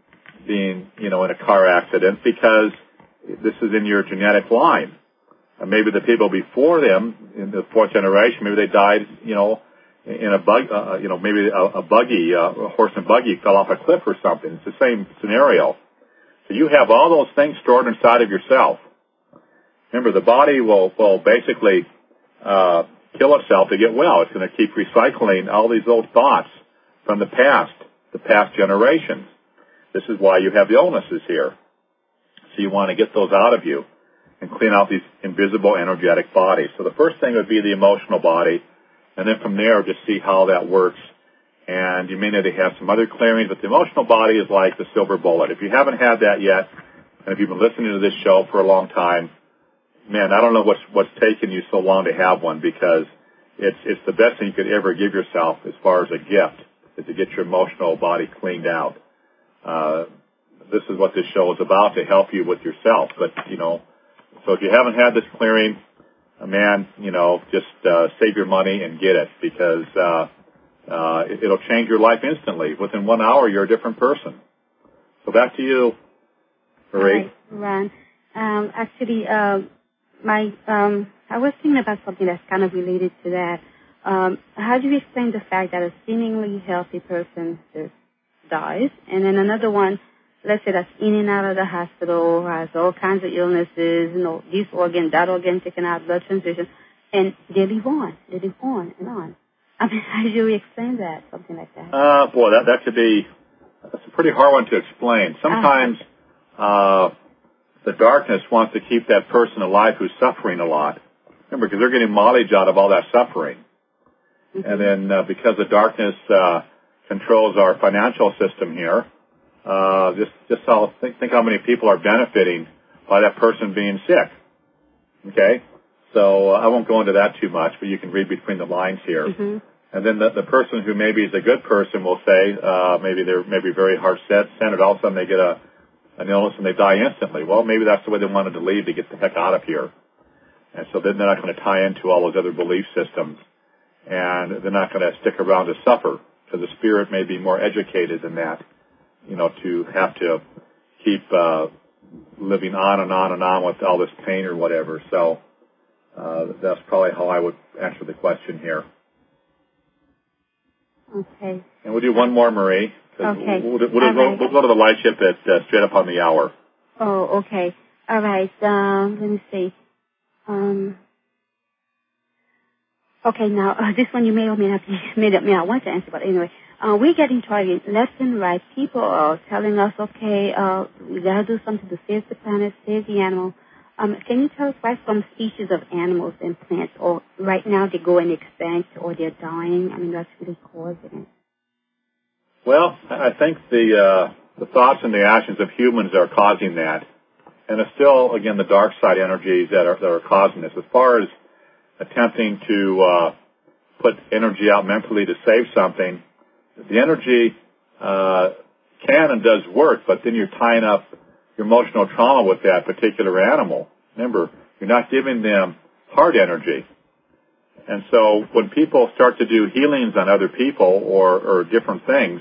being, in a car accident because this is in your genetic line. And maybe the people before them in the fourth generation, maybe they died, in a maybe a buggy, a horse and buggy fell off a cliff or something. It's the same scenario. So you have all those things stored inside of yourself. Remember, the body will basically kill itself to get well. It's going to keep recycling all these old thoughts from the past generations. This is why you have the illnesses here. So you want to get those out of you and clean out these invisible energetic bodies. So the first thing would be the emotional body, and then from there just see how that works. And you may need to have some other clearings, but the emotional body is like the silver bullet. If you haven't had that yet, and if you've been listening to this show for a long time, man, I don't know what's taken you so long to have one, because it's the best thing you could ever give yourself as far as a gift, is to get your emotional body cleaned out. This is what this show is about, to help you with yourself. But, so if you haven't had this clearing, man, just save your money and get it, because it'll change your life instantly. Within 1 hour, you're a different person. So back to you, Marie. Ron. Actually, I was thinking about something that's kind of related to that. How do you explain the fact that a seemingly healthy person just dies, and then another one, let's say, that's in and out of the hospital, has all kinds of illnesses, this organ, that organ taken out, blood transfusion, and they live on and on. I mean, how do you explain that, something like that? Boy, that's a pretty hard one to explain. Sometimes the darkness wants to keep that person alive who's suffering a lot. Remember, because they're getting mileage out of all that suffering. Mm-hmm. And then because the darkness controls our financial system here, think how many people are benefiting by that person being sick. Okay? So I won't go into that too much, but you can read between the lines here. Mm-hmm. And then the person who maybe is a good person will say, maybe they're very heart-centered, all of a sudden they get an illness and they die instantly. Well, maybe that's the way they wanted to leave, to get the heck out of here. And so then they're not going to tie into all those other belief systems. And they're not going to stick around to suffer, because the spirit may be more educated than that, to have to keep living on and on and on with all this pain or whatever. So that's probably how I would answer the question here. Okay. And we'll do one more, Marie. Okay. We'll go to the light ship at straight up on the hour. Oh, okay. All right. Let me see. Okay, now, this one you may or may not want to answer, but anyway. We're getting targeted left and right. People are telling us, okay, we got to do something to save the planet, save the animal. Can you tell us why some species of animals and plants, or right now they go extinct or they're dying? I mean, that's really causing it. Well, I think the thoughts and the actions of humans are causing that. And it's still, again, the dark side energies that are causing this. As far as attempting to put energy out mentally to save something, the energy can and does work, but then you're tying up your emotional trauma with that particular animal. Remember, you're not giving them heart energy. And so when people start to do healings on other people or different things,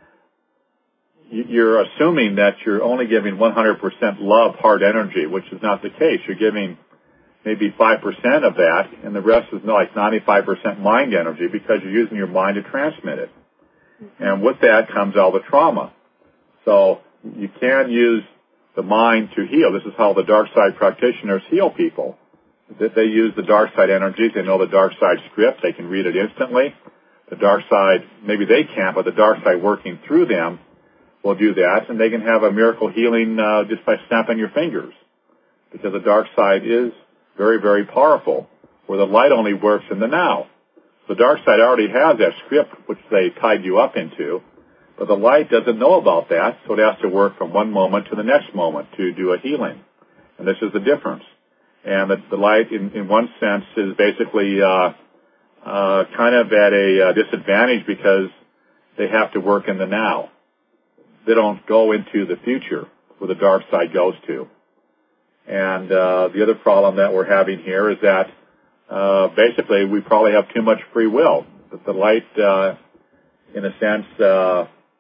you're assuming that you're only giving 100% love, heart energy, which is not the case. You're giving maybe 5% of that, and the rest is like 95% mind energy, because you're using your mind to transmit it. And with that comes all the trauma. So you can use the mind to heal. This is how the dark side practitioners heal people. They use the dark side energies. They know the dark side script. They can read it instantly. The dark side, maybe they can't, but the dark side working through them will do that, and they can have a miracle healing just by snapping your fingers, because the dark side is very, very powerful, where the light only works in the now. The dark side already has that script which they tied you up into, but the light doesn't know about that, so it has to work from one moment to the next moment to do a healing. And this is the difference. And the light, in one sense, is basically kind of at a disadvantage, because they have to work in the now. They don't go into the future where the dark side goes to. And the other problem that we're having here is that basically we probably have too much free will. That the light, in a sense,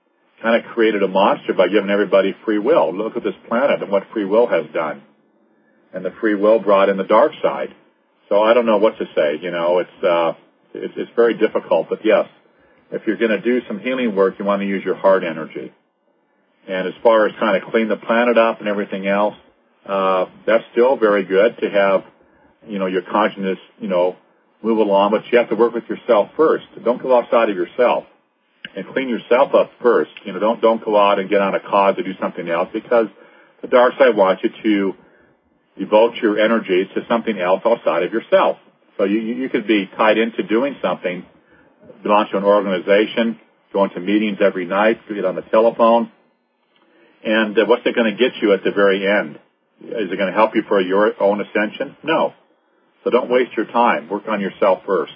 kind of created a monster by giving everybody free will. Look at this planet and what free will has done. And the free will brought in the dark side. So I don't know what to say. It's very difficult. But yes, if you're going to do some healing work, you want to use your heart energy. And as far as trying to clean the planet up and everything else, that's still very good to have, your consciousness, move along. But you have to work with yourself first. Don't go outside of yourself and clean yourself up first. Don't go out and get on a cause to do something else, because the dark side wants you to devote your energies to something else outside of yourself. So you could be tied into doing something, belong to an organization, going to meetings every night, get on the telephone. And what's it going to get you at the very end? Is it going to help you for your own ascension? No. So don't waste your time. Work on yourself first.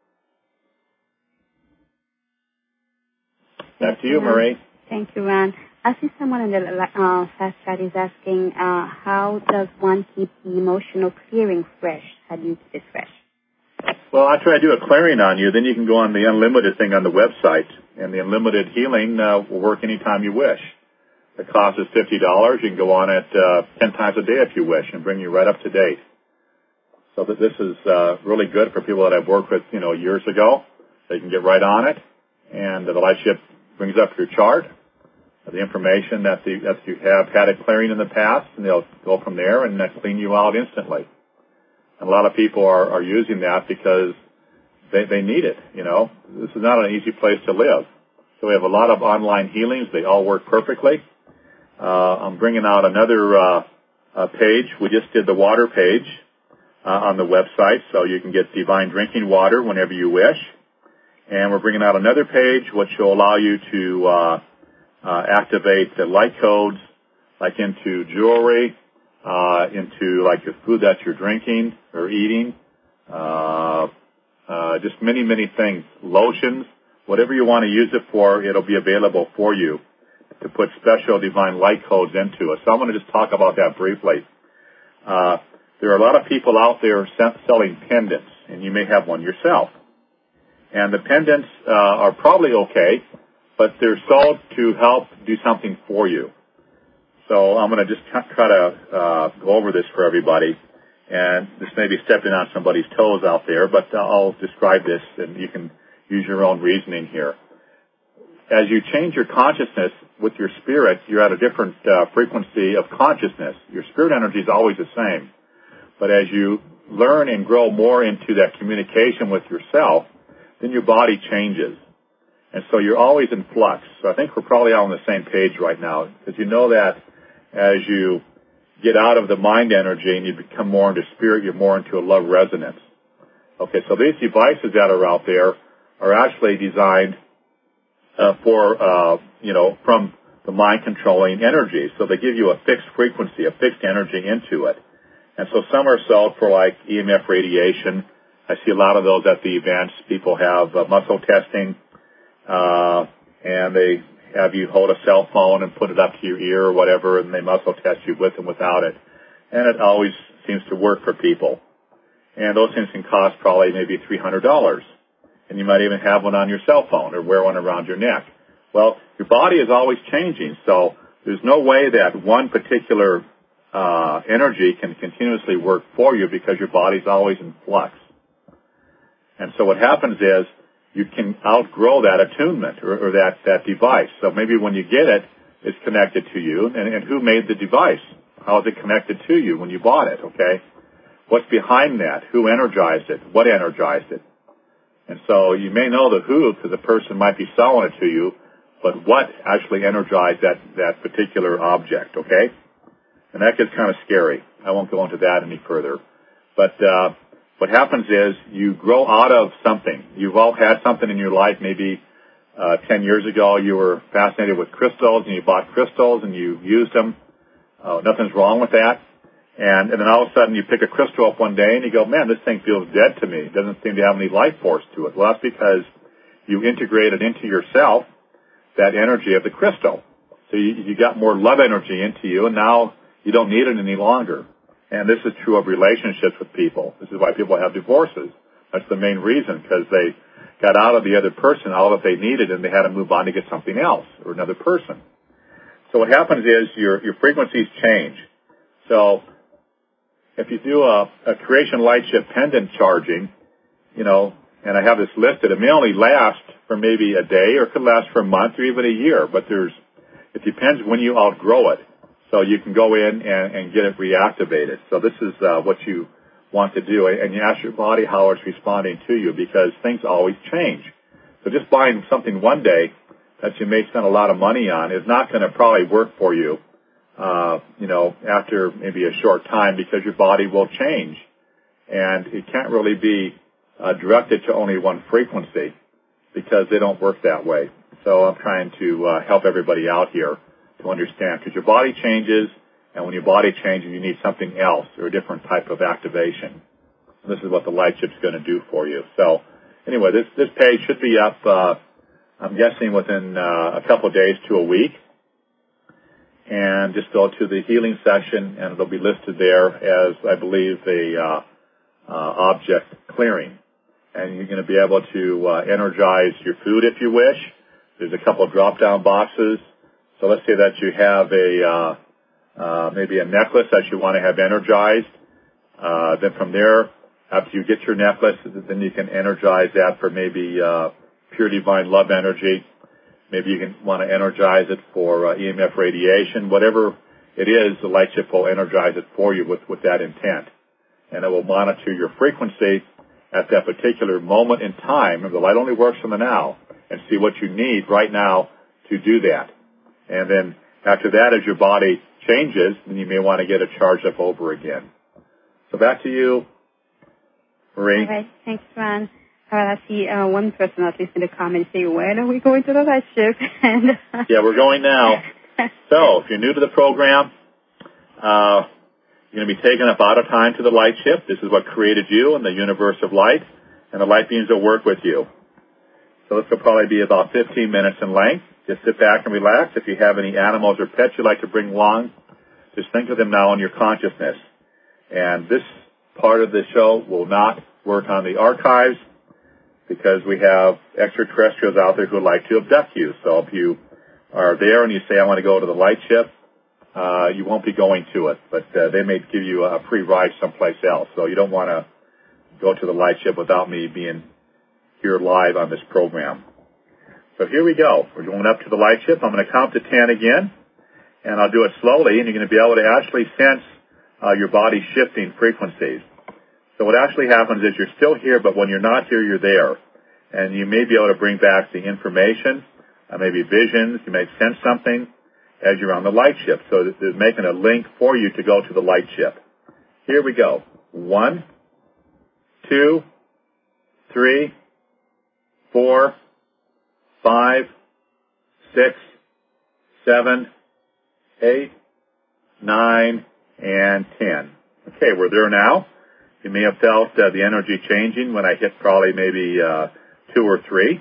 Back to you, Marie. Thank you, Ron. I see someone in the fast chat is asking, how does one keep the emotional clearing fresh? How do you keep it fresh? Well, I try to do a clearing on you. Then you can go on the unlimited thing on the website. And the unlimited healing will work anytime you wish. The cost is $50. You can go on it 10 times a day if you wish and bring you right up to date. So that this is really good for people that I've worked with, years ago. They can get right on it. And the light ship brings up your chart, the information that you have had a clearing in the past, and they'll go from there and clean you out instantly. And a lot of people are using that because they need it, This is not an easy place to live. So we have a lot of online healings. They all work perfectly. I'm bringing out another page. We just did the water page on the website, so you can get divine drinking water whenever you wish. And we're bringing out another page which will allow you to activate the light codes, like into jewelry, into like your food that you're drinking or eating, just many, many things, lotions, whatever you want to use it for, it'll be available for you to put special divine light codes into it. So I'm going to just talk about that briefly. There are a lot of people out there selling pendants, and you may have one yourself. And the pendants are probably okay, but they're sold to help do something for you. So I'm going to just try to go over this for everybody. And this may be stepping on somebody's toes out there, but I'll describe this, and you can use your own reasoning here. As you change your consciousness with your spirit, you're at a different frequency of consciousness. Your spirit energy is always the same. But as you learn and grow more into that communication with yourself, then your body changes. And so you're always in flux. So I think we're probably all on the same page right now, because you know that as you get out of the mind energy and you become more into spirit, you're more into a love resonance. Okay, so these devices that are out there are actually designed from the mind controlling energy. So they give you a fixed frequency, a fixed energy into it. And so some are sold for like EMF radiation. I see a lot of those at the events. People have muscle testing, and they have you hold a cell phone and put it up to your ear or whatever, and they muscle test you with and without it. And it always seems to work for people. And those things can cost probably maybe $300. And you might even have one on your cell phone or wear one around your neck. Well, your body is always changing, so there's no way that one particular energy can continuously work for you, because your body's always in flux. And so what happens is you can outgrow that attunement or that device. So maybe when you get it, it's connected to you. And who made the device? How is it connected to you when you bought it, okay? What's behind that? Who energized it? What energized it? And so you may know the who, because the person might be selling it to you, but what actually energized that particular object, okay? And that gets kind of scary. I won't go into that any further. But what happens is you grow out of something. You've all had something in your life. Maybe 10 years ago you were fascinated with crystals, and you bought crystals and you used them. Nothing's wrong with that. And then all of a sudden you pick a crystal up one day and you go, man, this thing feels dead to me. It doesn't seem to have any life force to it. Well, that's because you integrated into yourself that energy of the crystal. So you got more love energy into you, and now you don't need it any longer. And this is true of relationships with people. This is why people have divorces. That's the main reason, because they got out of the other person all that they needed, and they had to move on to get something else or another person. So what happens is your frequencies change. So if you do a creation light shift pendant charging, and I have this listed, it may only last for maybe a day, or it could last for a month or even a year, but it depends when you outgrow it. So you can go in and get it reactivated. So this is what you want to do, and you ask your body how it's responding to you, because things always change. So just buying something one day that you may spend a lot of money on is not going to probably work for you, after maybe a short time, because your body will change. And it can't really be directed to only one frequency, because they don't work that way. So I'm trying to help everybody out here to understand, because your body changes, and when your body changes, you need something else or a different type of activation. And this is what the light chip's going to do for you. So anyway, this page should be up, I'm guessing, within a couple of days to a week. And just go to the healing section, and it'll be listed there as, I believe, a object clearing. And you're going to be able to energize your food if you wish. There's a couple of drop-down boxes. So let's say that you have maybe a necklace that you want to have energized. Then from there, after you get your necklace, then you can energize that for maybe pure divine love energy. Maybe you can want to energize it for EMF radiation. Whatever it is, the light chip will energize it for you with that intent. And it will monitor your frequency at that particular moment in time. The light only works from the now, and see what you need right now to do that. And then after that, as your body changes, then you may want to get it charged up over again. So back to you, Marie. All right. Thanks, Ron. I see one person, at least in the comments, say, when are we going to the light shift? Yeah, we're going now. So if you're new to the program, you're going to be taken up out of time to the light shift. This is what created you in the universe of light, and the light beams will work with you. So this will probably be about 15 minutes in length. Just sit back and relax. If you have any animals or pets you'd like to bring along, just think of them now in your consciousness. And this part of the show will not work on the archives, because we have extraterrestrials out there who would like to abduct you. So if you are there and you say, I want to go to the light shift, you won't be going to it. But they may give you a free ride someplace else. So you don't want to go to the light shift without me being here live on this program. So here we go. We're going up to the light shift. I'm going to count to 10 again, and I'll do it slowly, and you're going to be able to actually sense your body shifting frequencies. So what actually happens is you're still here, but when you're not here, you're there. And you may be able to bring back the information, maybe visions. You may sense something as you're on the light shift. So this is making a link for you to go to the light shift. Here we go. 1, 2, 3, 4, 5, 6, 7, 8, 9, and 10. Okay, we're there now. You may have felt the energy changing when I hit probably maybe 2 or 3.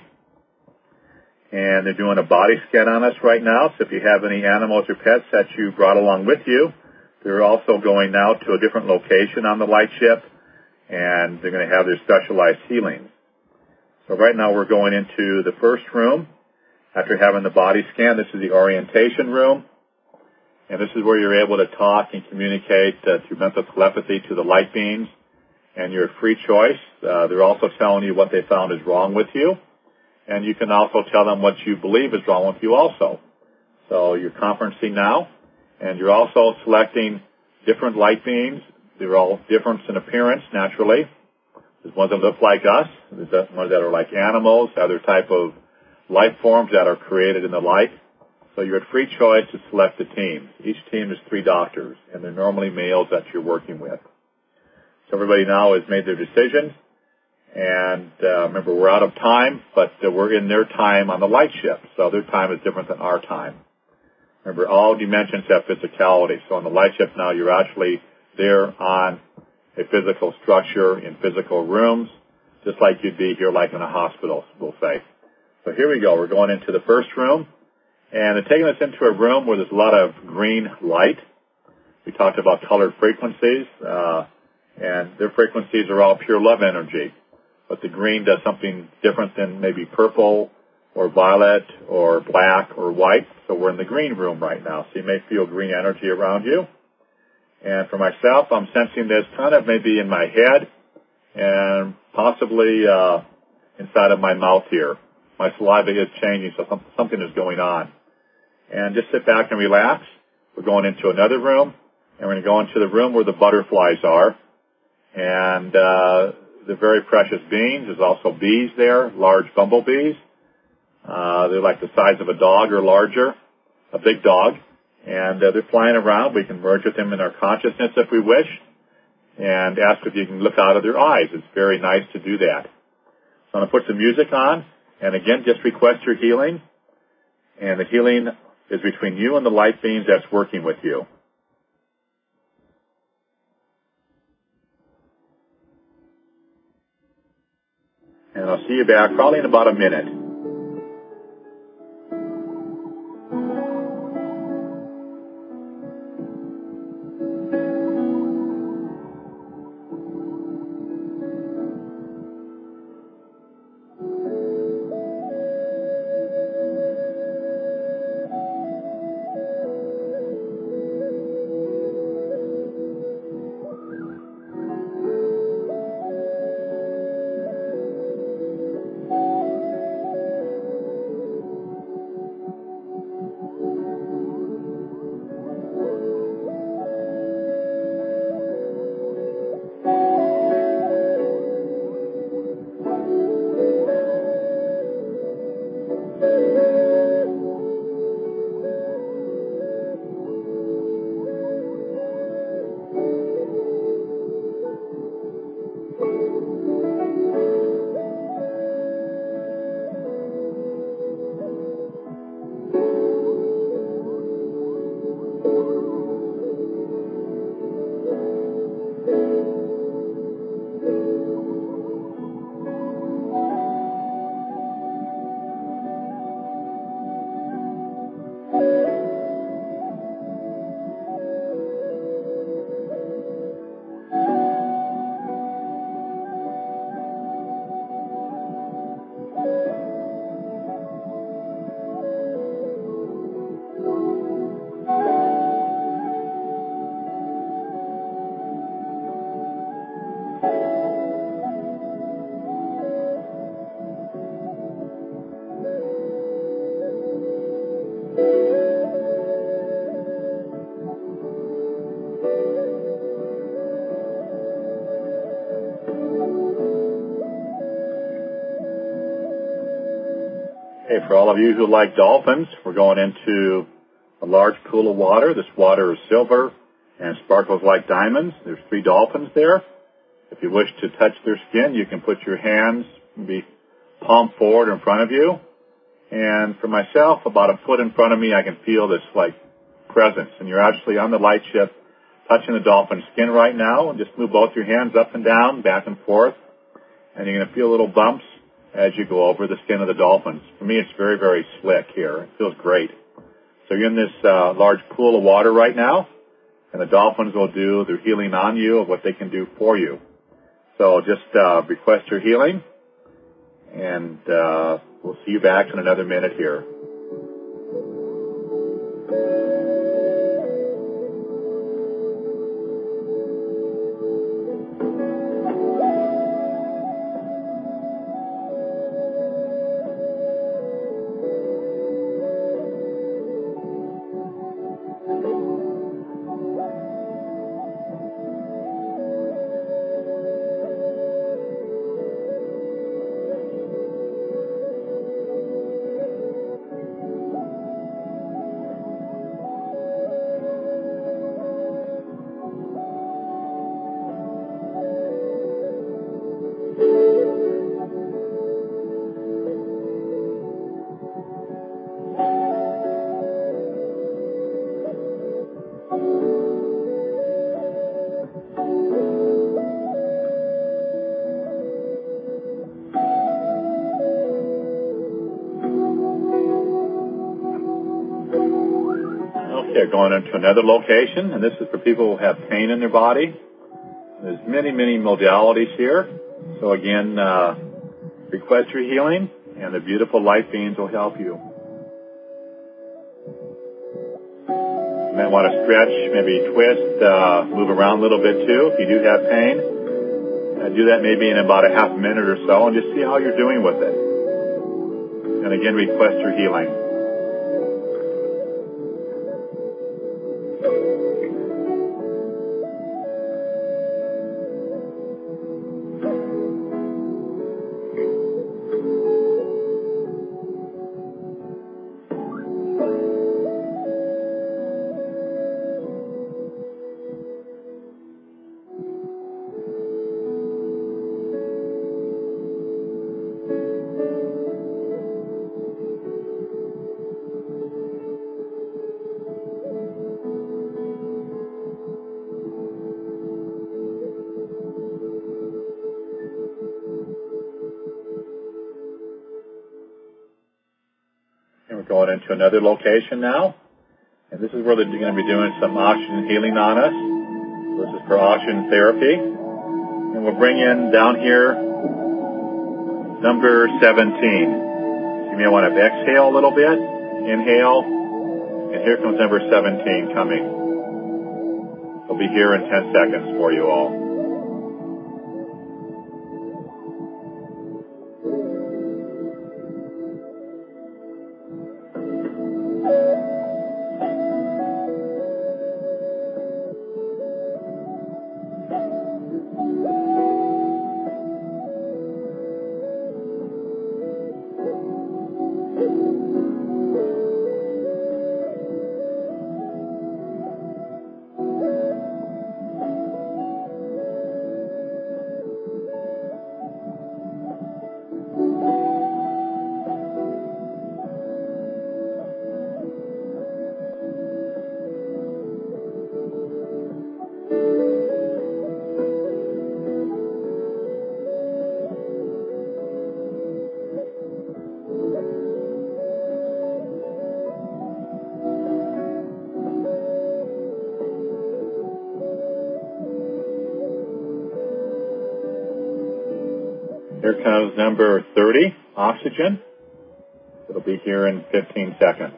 And they're doing a body scan on us right now. So if you have any animals or pets that you brought along with you, they're also going now to a different location on the light shift, and they're going to have their specialized healings. So right now we're going into the first room. After having the body scan, this is the orientation room. And this is where you're able to talk and communicate through mental telepathy to the light beings. And you're a free choice. They're also telling you what they found is wrong with you. And you can also tell them what you believe is wrong with you also. So you're conferencing now. And you're also selecting different light beings. They're all different in appearance, naturally. There's ones that look like us. There's ones that are like animals, other type of life forms that are created in the light. So you're at free choice to select the teams. Each team is 3 doctors, and they're normally males that you're working with. So everybody now has made their decisions. And remember, we're out of time, but we're in their time on the light shift. So their time is different than our time. Remember, all dimensions have physicality. So on the light shift now, you're actually there on a physical structure in physical rooms, just like you'd be here like in a hospital, we'll say. So here we go. We're going into the first room. And they're taking us into a room where there's a lot of green light. We talked about colored frequencies, and their frequencies are all pure love energy. but the green does something different than maybe purple or violet or black or white. So we're in the green room right now. So you may feel green energy around you. And for myself, I'm sensing this kind of maybe in my head and possibly inside of my mouth here. My saliva is changing, so something is going on. And just sit back and relax. We're going into another room, and we're going to go into the room where the butterflies are. And the very precious beings. There's also bees there, large bumblebees. They're like the size of a dog or larger, a big dog. And they're flying around. We can merge with them in our consciousness if we wish, and ask if you can look out of their eyes. It's very nice to do that. So I'm going to put some music on, and again, just request your healing. And the healing is between you and the light beings that's working with you. And I'll see you back probably in about a minute. Hey, for all of you who like dolphins, we're going into a large pool of water. This water is silver and sparkles like diamonds. There's 3 dolphins there. If you wish to touch their skin, you can put your hands, be palm forward in front of you. And for myself, about a foot in front of me, I can feel this like presence. And you're actually on the light ship, touching the dolphin skin right now. And just move both your hands up and down, back and forth. And you're going to feel little bumps as you go over the skin of the dolphins. For me, it's very, very slick here. It feels great. So you're in this large pool of water right now, and the dolphins will do their healing on you of what they can do for you. So just request your healing, and we'll see you back in another minute here. Okay, going into another location, and this is for people who have pain in their body. There's many, many modalities here. So again, request your healing, and the beautiful light beings will help you. You might want to stretch, maybe twist, move around a little bit too if you do have pain. Do that maybe in about a half minute or so and just see how you're doing with it. And again, request your healing. And we're going into another location now. And this is where they're going to be doing some oxygen healing on us. So this is for oxygen therapy. And we'll bring in down here number 17. You may want to exhale a little bit. Inhale. And here comes number 17 coming. We'll be here in 10 seconds for you all. Here comes number 30, oxygen. It'll be here in 15 seconds.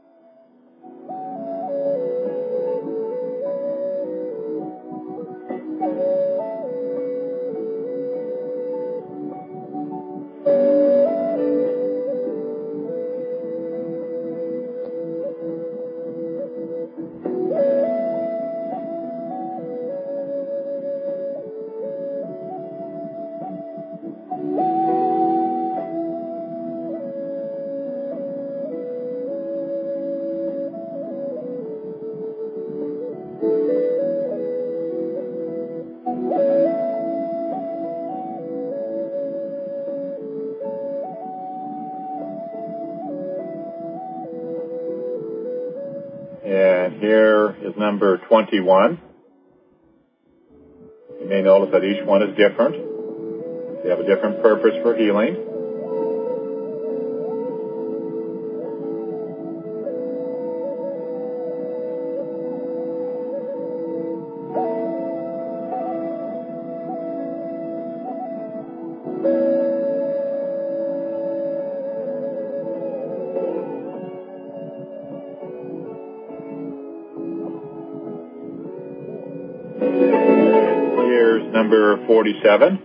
And here is number 21. You may notice that each one is different. They have a different purpose for healing. Here's number 47.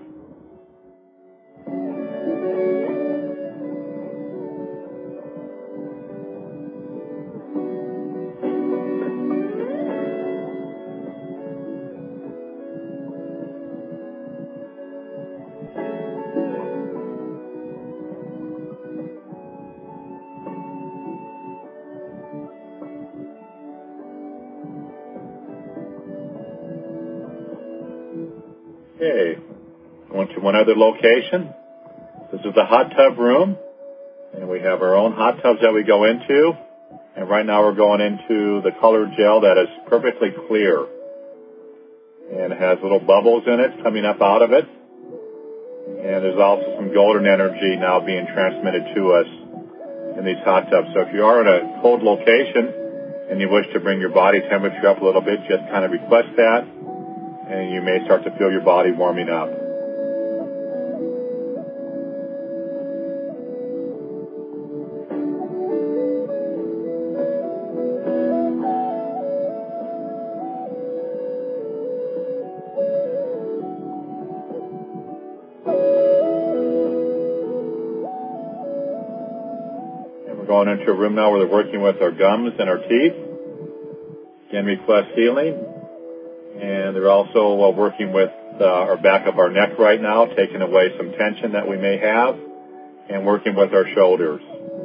Okay, going to one other location. This is the hot tub room, and we have our own hot tubs that we go into. And right now we're going into the colored gel that is perfectly clear. And it has little bubbles in it coming up out of it. And there's also some golden energy now being transmitted to us in these hot tubs. So if you are in a cold location and you wish to bring your body temperature up a little bit, just kind of request that, and you may start to feel your body warming up. going into a room now where they're working with our gums and our teeth. Again, request healing. And they're also working with our back of our neck right now, taking away some tension that we may have, and working with our shoulders.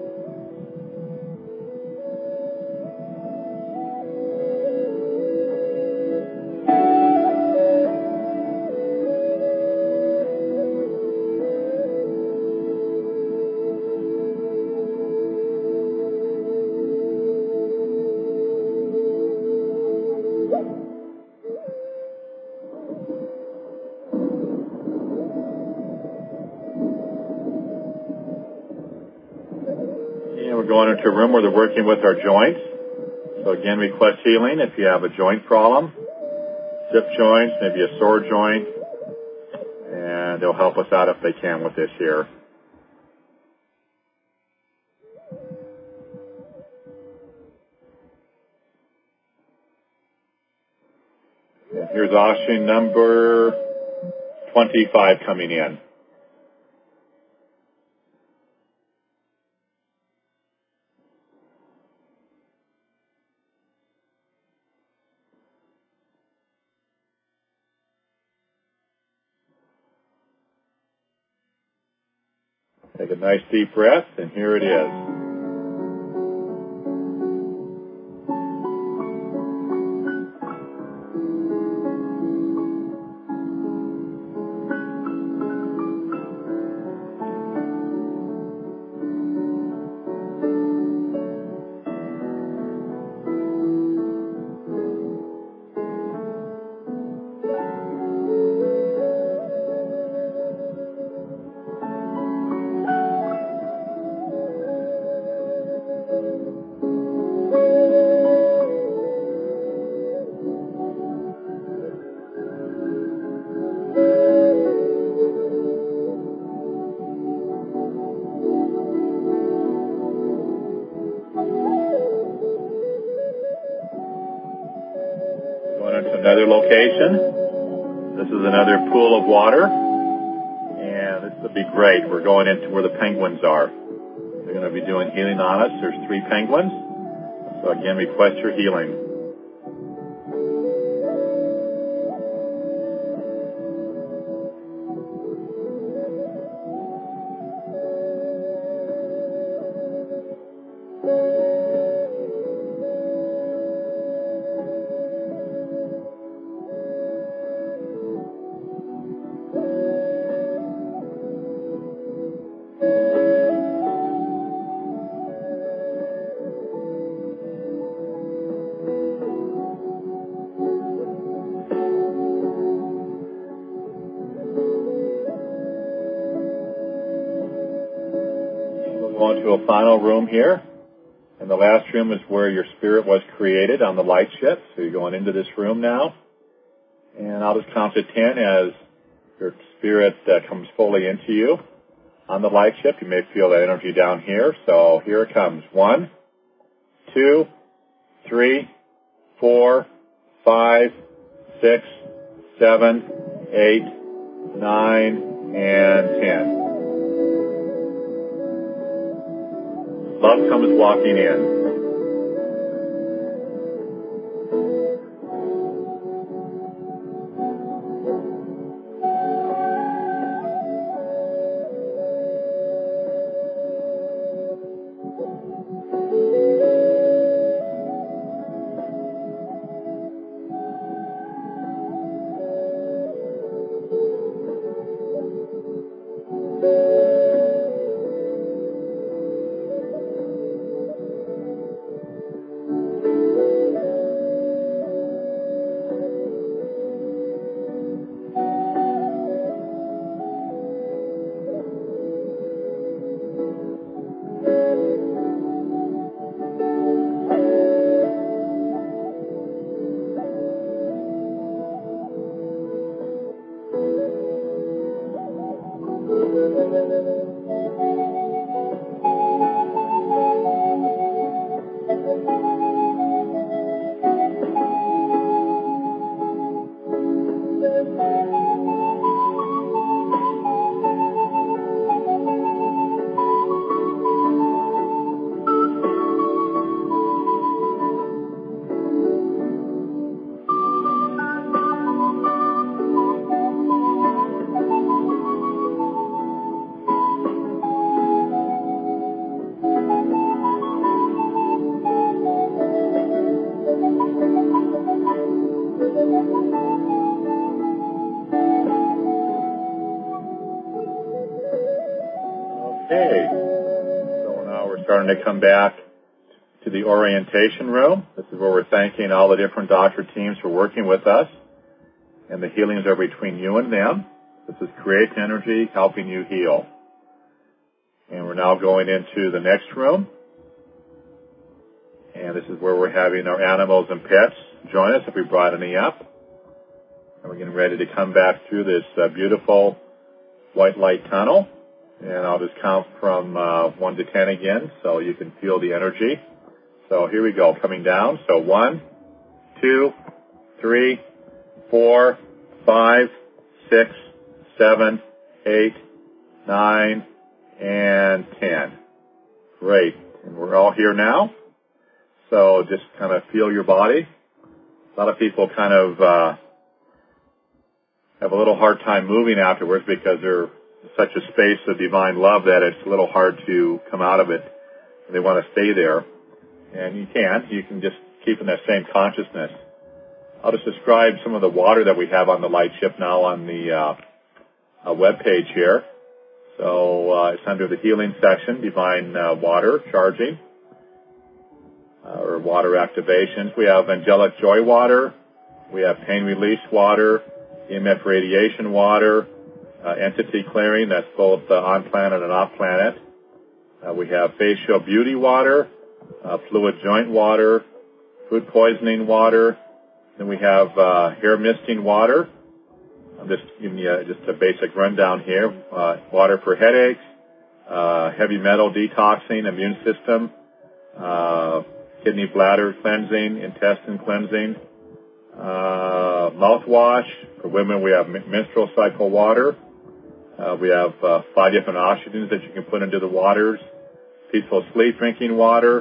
And we're going into a room where they're working with our joints. So again, request healing if you have a joint problem, hip joints, maybe a sore joint, and they'll help us out if they can with this here. And here's option number 25 coming in. Take a nice deep breath, and here it is. Going into another location. This is another pool of water, and this will be great. We're going into where the penguins are. They're going to be doing healing on us. There's 3 penguins. So again, request your healing. We'll go into a final room here. And the last room is where your spirit was created on the light ship. So you're going into this room now. And I'll just count to 10 as your spirit comes fully into you on the light ship. You may feel that energy down here. So here it comes. 1, 2, 3, 4, 5, 6, 7, 8, 9, and 10. Love comes walking in. Okay. So now we're starting to come back to the orientation room. This is where we're thanking all the different doctor teams for working with us. And the healings are between you and them. This is Create Energy helping you heal. And we're now going into the next room. And this is where we're having our animals and pets join us if we brought any up. And we're getting ready to come back through this beautiful white light tunnel. And I'll just count from 1 to 10 again so you can feel the energy. So here we go, coming down. So 1, 2, 3, 4, 5, 6, 7, 8, 9, and 10. Great. And we're all here now. So just kind of feel your body. A lot of people kind of have a little hard time moving afterwards because they're in such a space of divine love that it's a little hard to come out of it. They want to stay there. And you can. You can just keep in that same consciousness. I'll just describe some of the water that we have on the light ship now on the web page here. So it's under the healing section, divine water charging or water activations. We have angelic joy water. We have pain release water, EMF radiation water, entity clearing. That's both on planet and off planet. We have facial beauty water, fluid joint water, food poisoning water. Then we have hair misting water. I'm just giving you just a basic rundown here. Water for headaches, heavy metal detoxing, immune system, kidney bladder cleansing, intestine cleansing, mouthwash. For women, we have menstrual cycle water. We have 5 different oxygens that you can put into the waters. Peaceful sleep drinking water,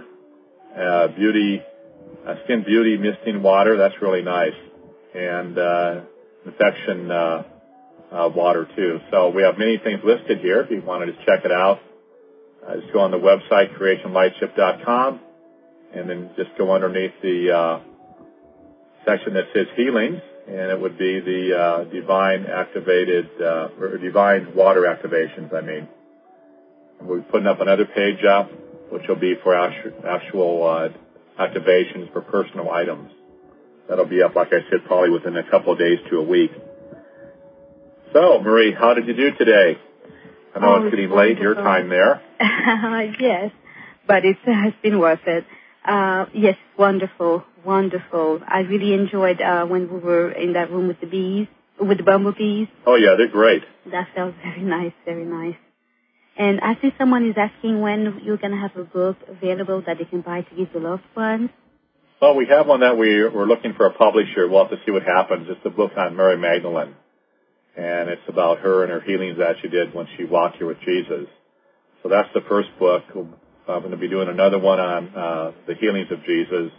skin beauty misting water. That's really nice. And infection water too. So we have many things listed here. If you want to just check it out, just go on the website creationlightship.com, and then just go underneath the section that says healings, and it would be the divine activated or divine water activations. We're putting up another page up, which will be for actual activations for personal items. That'll be up, like I said, probably within a couple of days to a week. So, Marie, how did you do today? I know it's getting late, your time there. Yes, but it has been worth it. Yes, wonderful. I really enjoyed when we were in that room with the bumblebees. Oh, yeah, they're great. That felt very nice, very nice. And I see someone is asking when you're going to have a book available that they can buy to give to loved ones. Well, we have one that we're looking for a publisher. We'll have to see what happens. It's a book on Mary Magdalene, and it's about her and her healings that she did when she walked here with Jesus. So that's the first book. I'm going to be doing another one on the healings of Jesus.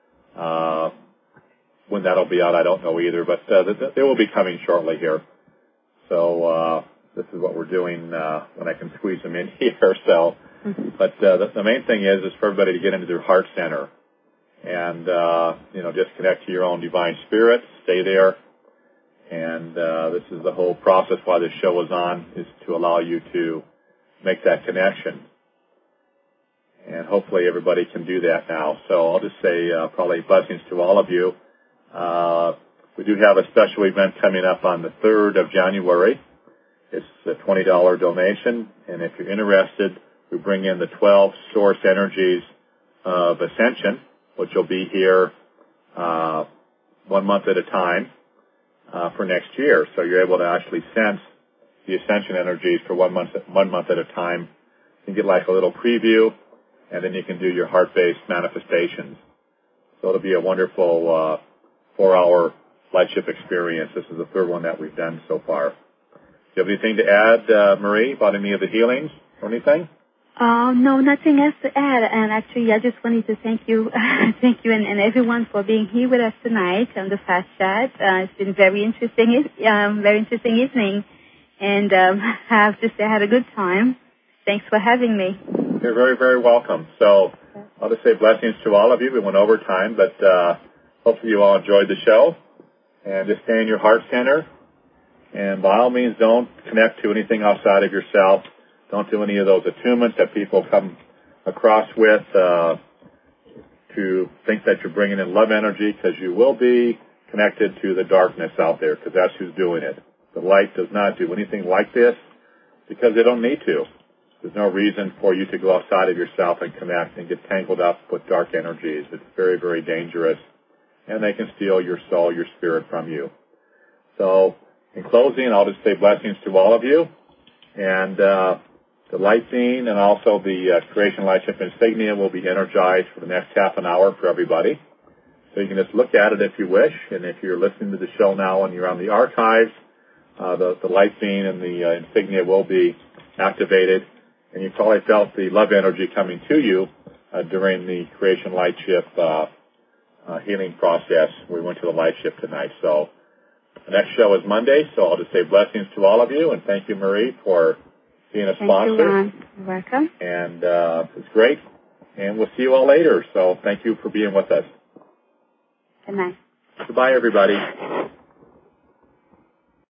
When that'll be out, I don't know either, but they will be coming shortly here. So this is what we're doing when I can squeeze them in here. So, but the main thing is for everybody to get into their heart center. And, just connect to your own divine spirit, stay there. And this is the whole process why this show is on, is to allow you to make that connection. And hopefully everybody can do that now. So I'll just say probably blessings to all of you. We do have a special event coming up on the 3rd of January. It's a $20 donation. And if you're interested, we bring in the 12 source energies of ascension, which will be here 1 month at a time for next year. So you're able to actually sense the ascension energies for 1 month at a time. You can get like a little preview, and then you can do your heart-based manifestations. So it'll be a wonderful 4-hour light ship experience. This is the 3rd one that we've done so far. Do you have anything to add, Marie, about any of the healings or anything? No, nothing else to add. And actually, I just wanted to thank you, and everyone for being here with us tonight on the Fast Chat. It's been very interesting evening, and I have to say I had a good time. Thanks for having me. You're very, very welcome. So I'll just say blessings to all of you. We went over time, but hopefully you all enjoyed the show. And just stay in your heart center. And by all means, don't connect to anything outside of yourself. Don't do any of those attunements that people come across with to think that you're bringing in love energy, because you will be connected to the darkness out there, because that's who's doing it. The light does not do anything like this because they don't need to. There's no reason for you to go outside of yourself and connect and get tangled up with dark energies. It's very, very dangerous, and they can steal your soul, your spirit from you. So, in closing, I'll just say blessings to all of you. And the light beam and also the Creation Lightship insignia will be energized for the next half an hour for everybody. So you can just look at it if you wish. And if you're listening to the show now and you're on the archives, the light beam and the insignia will be activated. And you probably felt the love energy coming to you during the Creation Lightship healing process. We went to the Lightship tonight. So the next show is Monday, so I'll just say blessings to all of you. And thank you, Marie, for being a sponsor. Thank you, Ron. You're welcome. And it's great. And we'll see you all later. So thank you for being with us. Good night. Goodbye, everybody.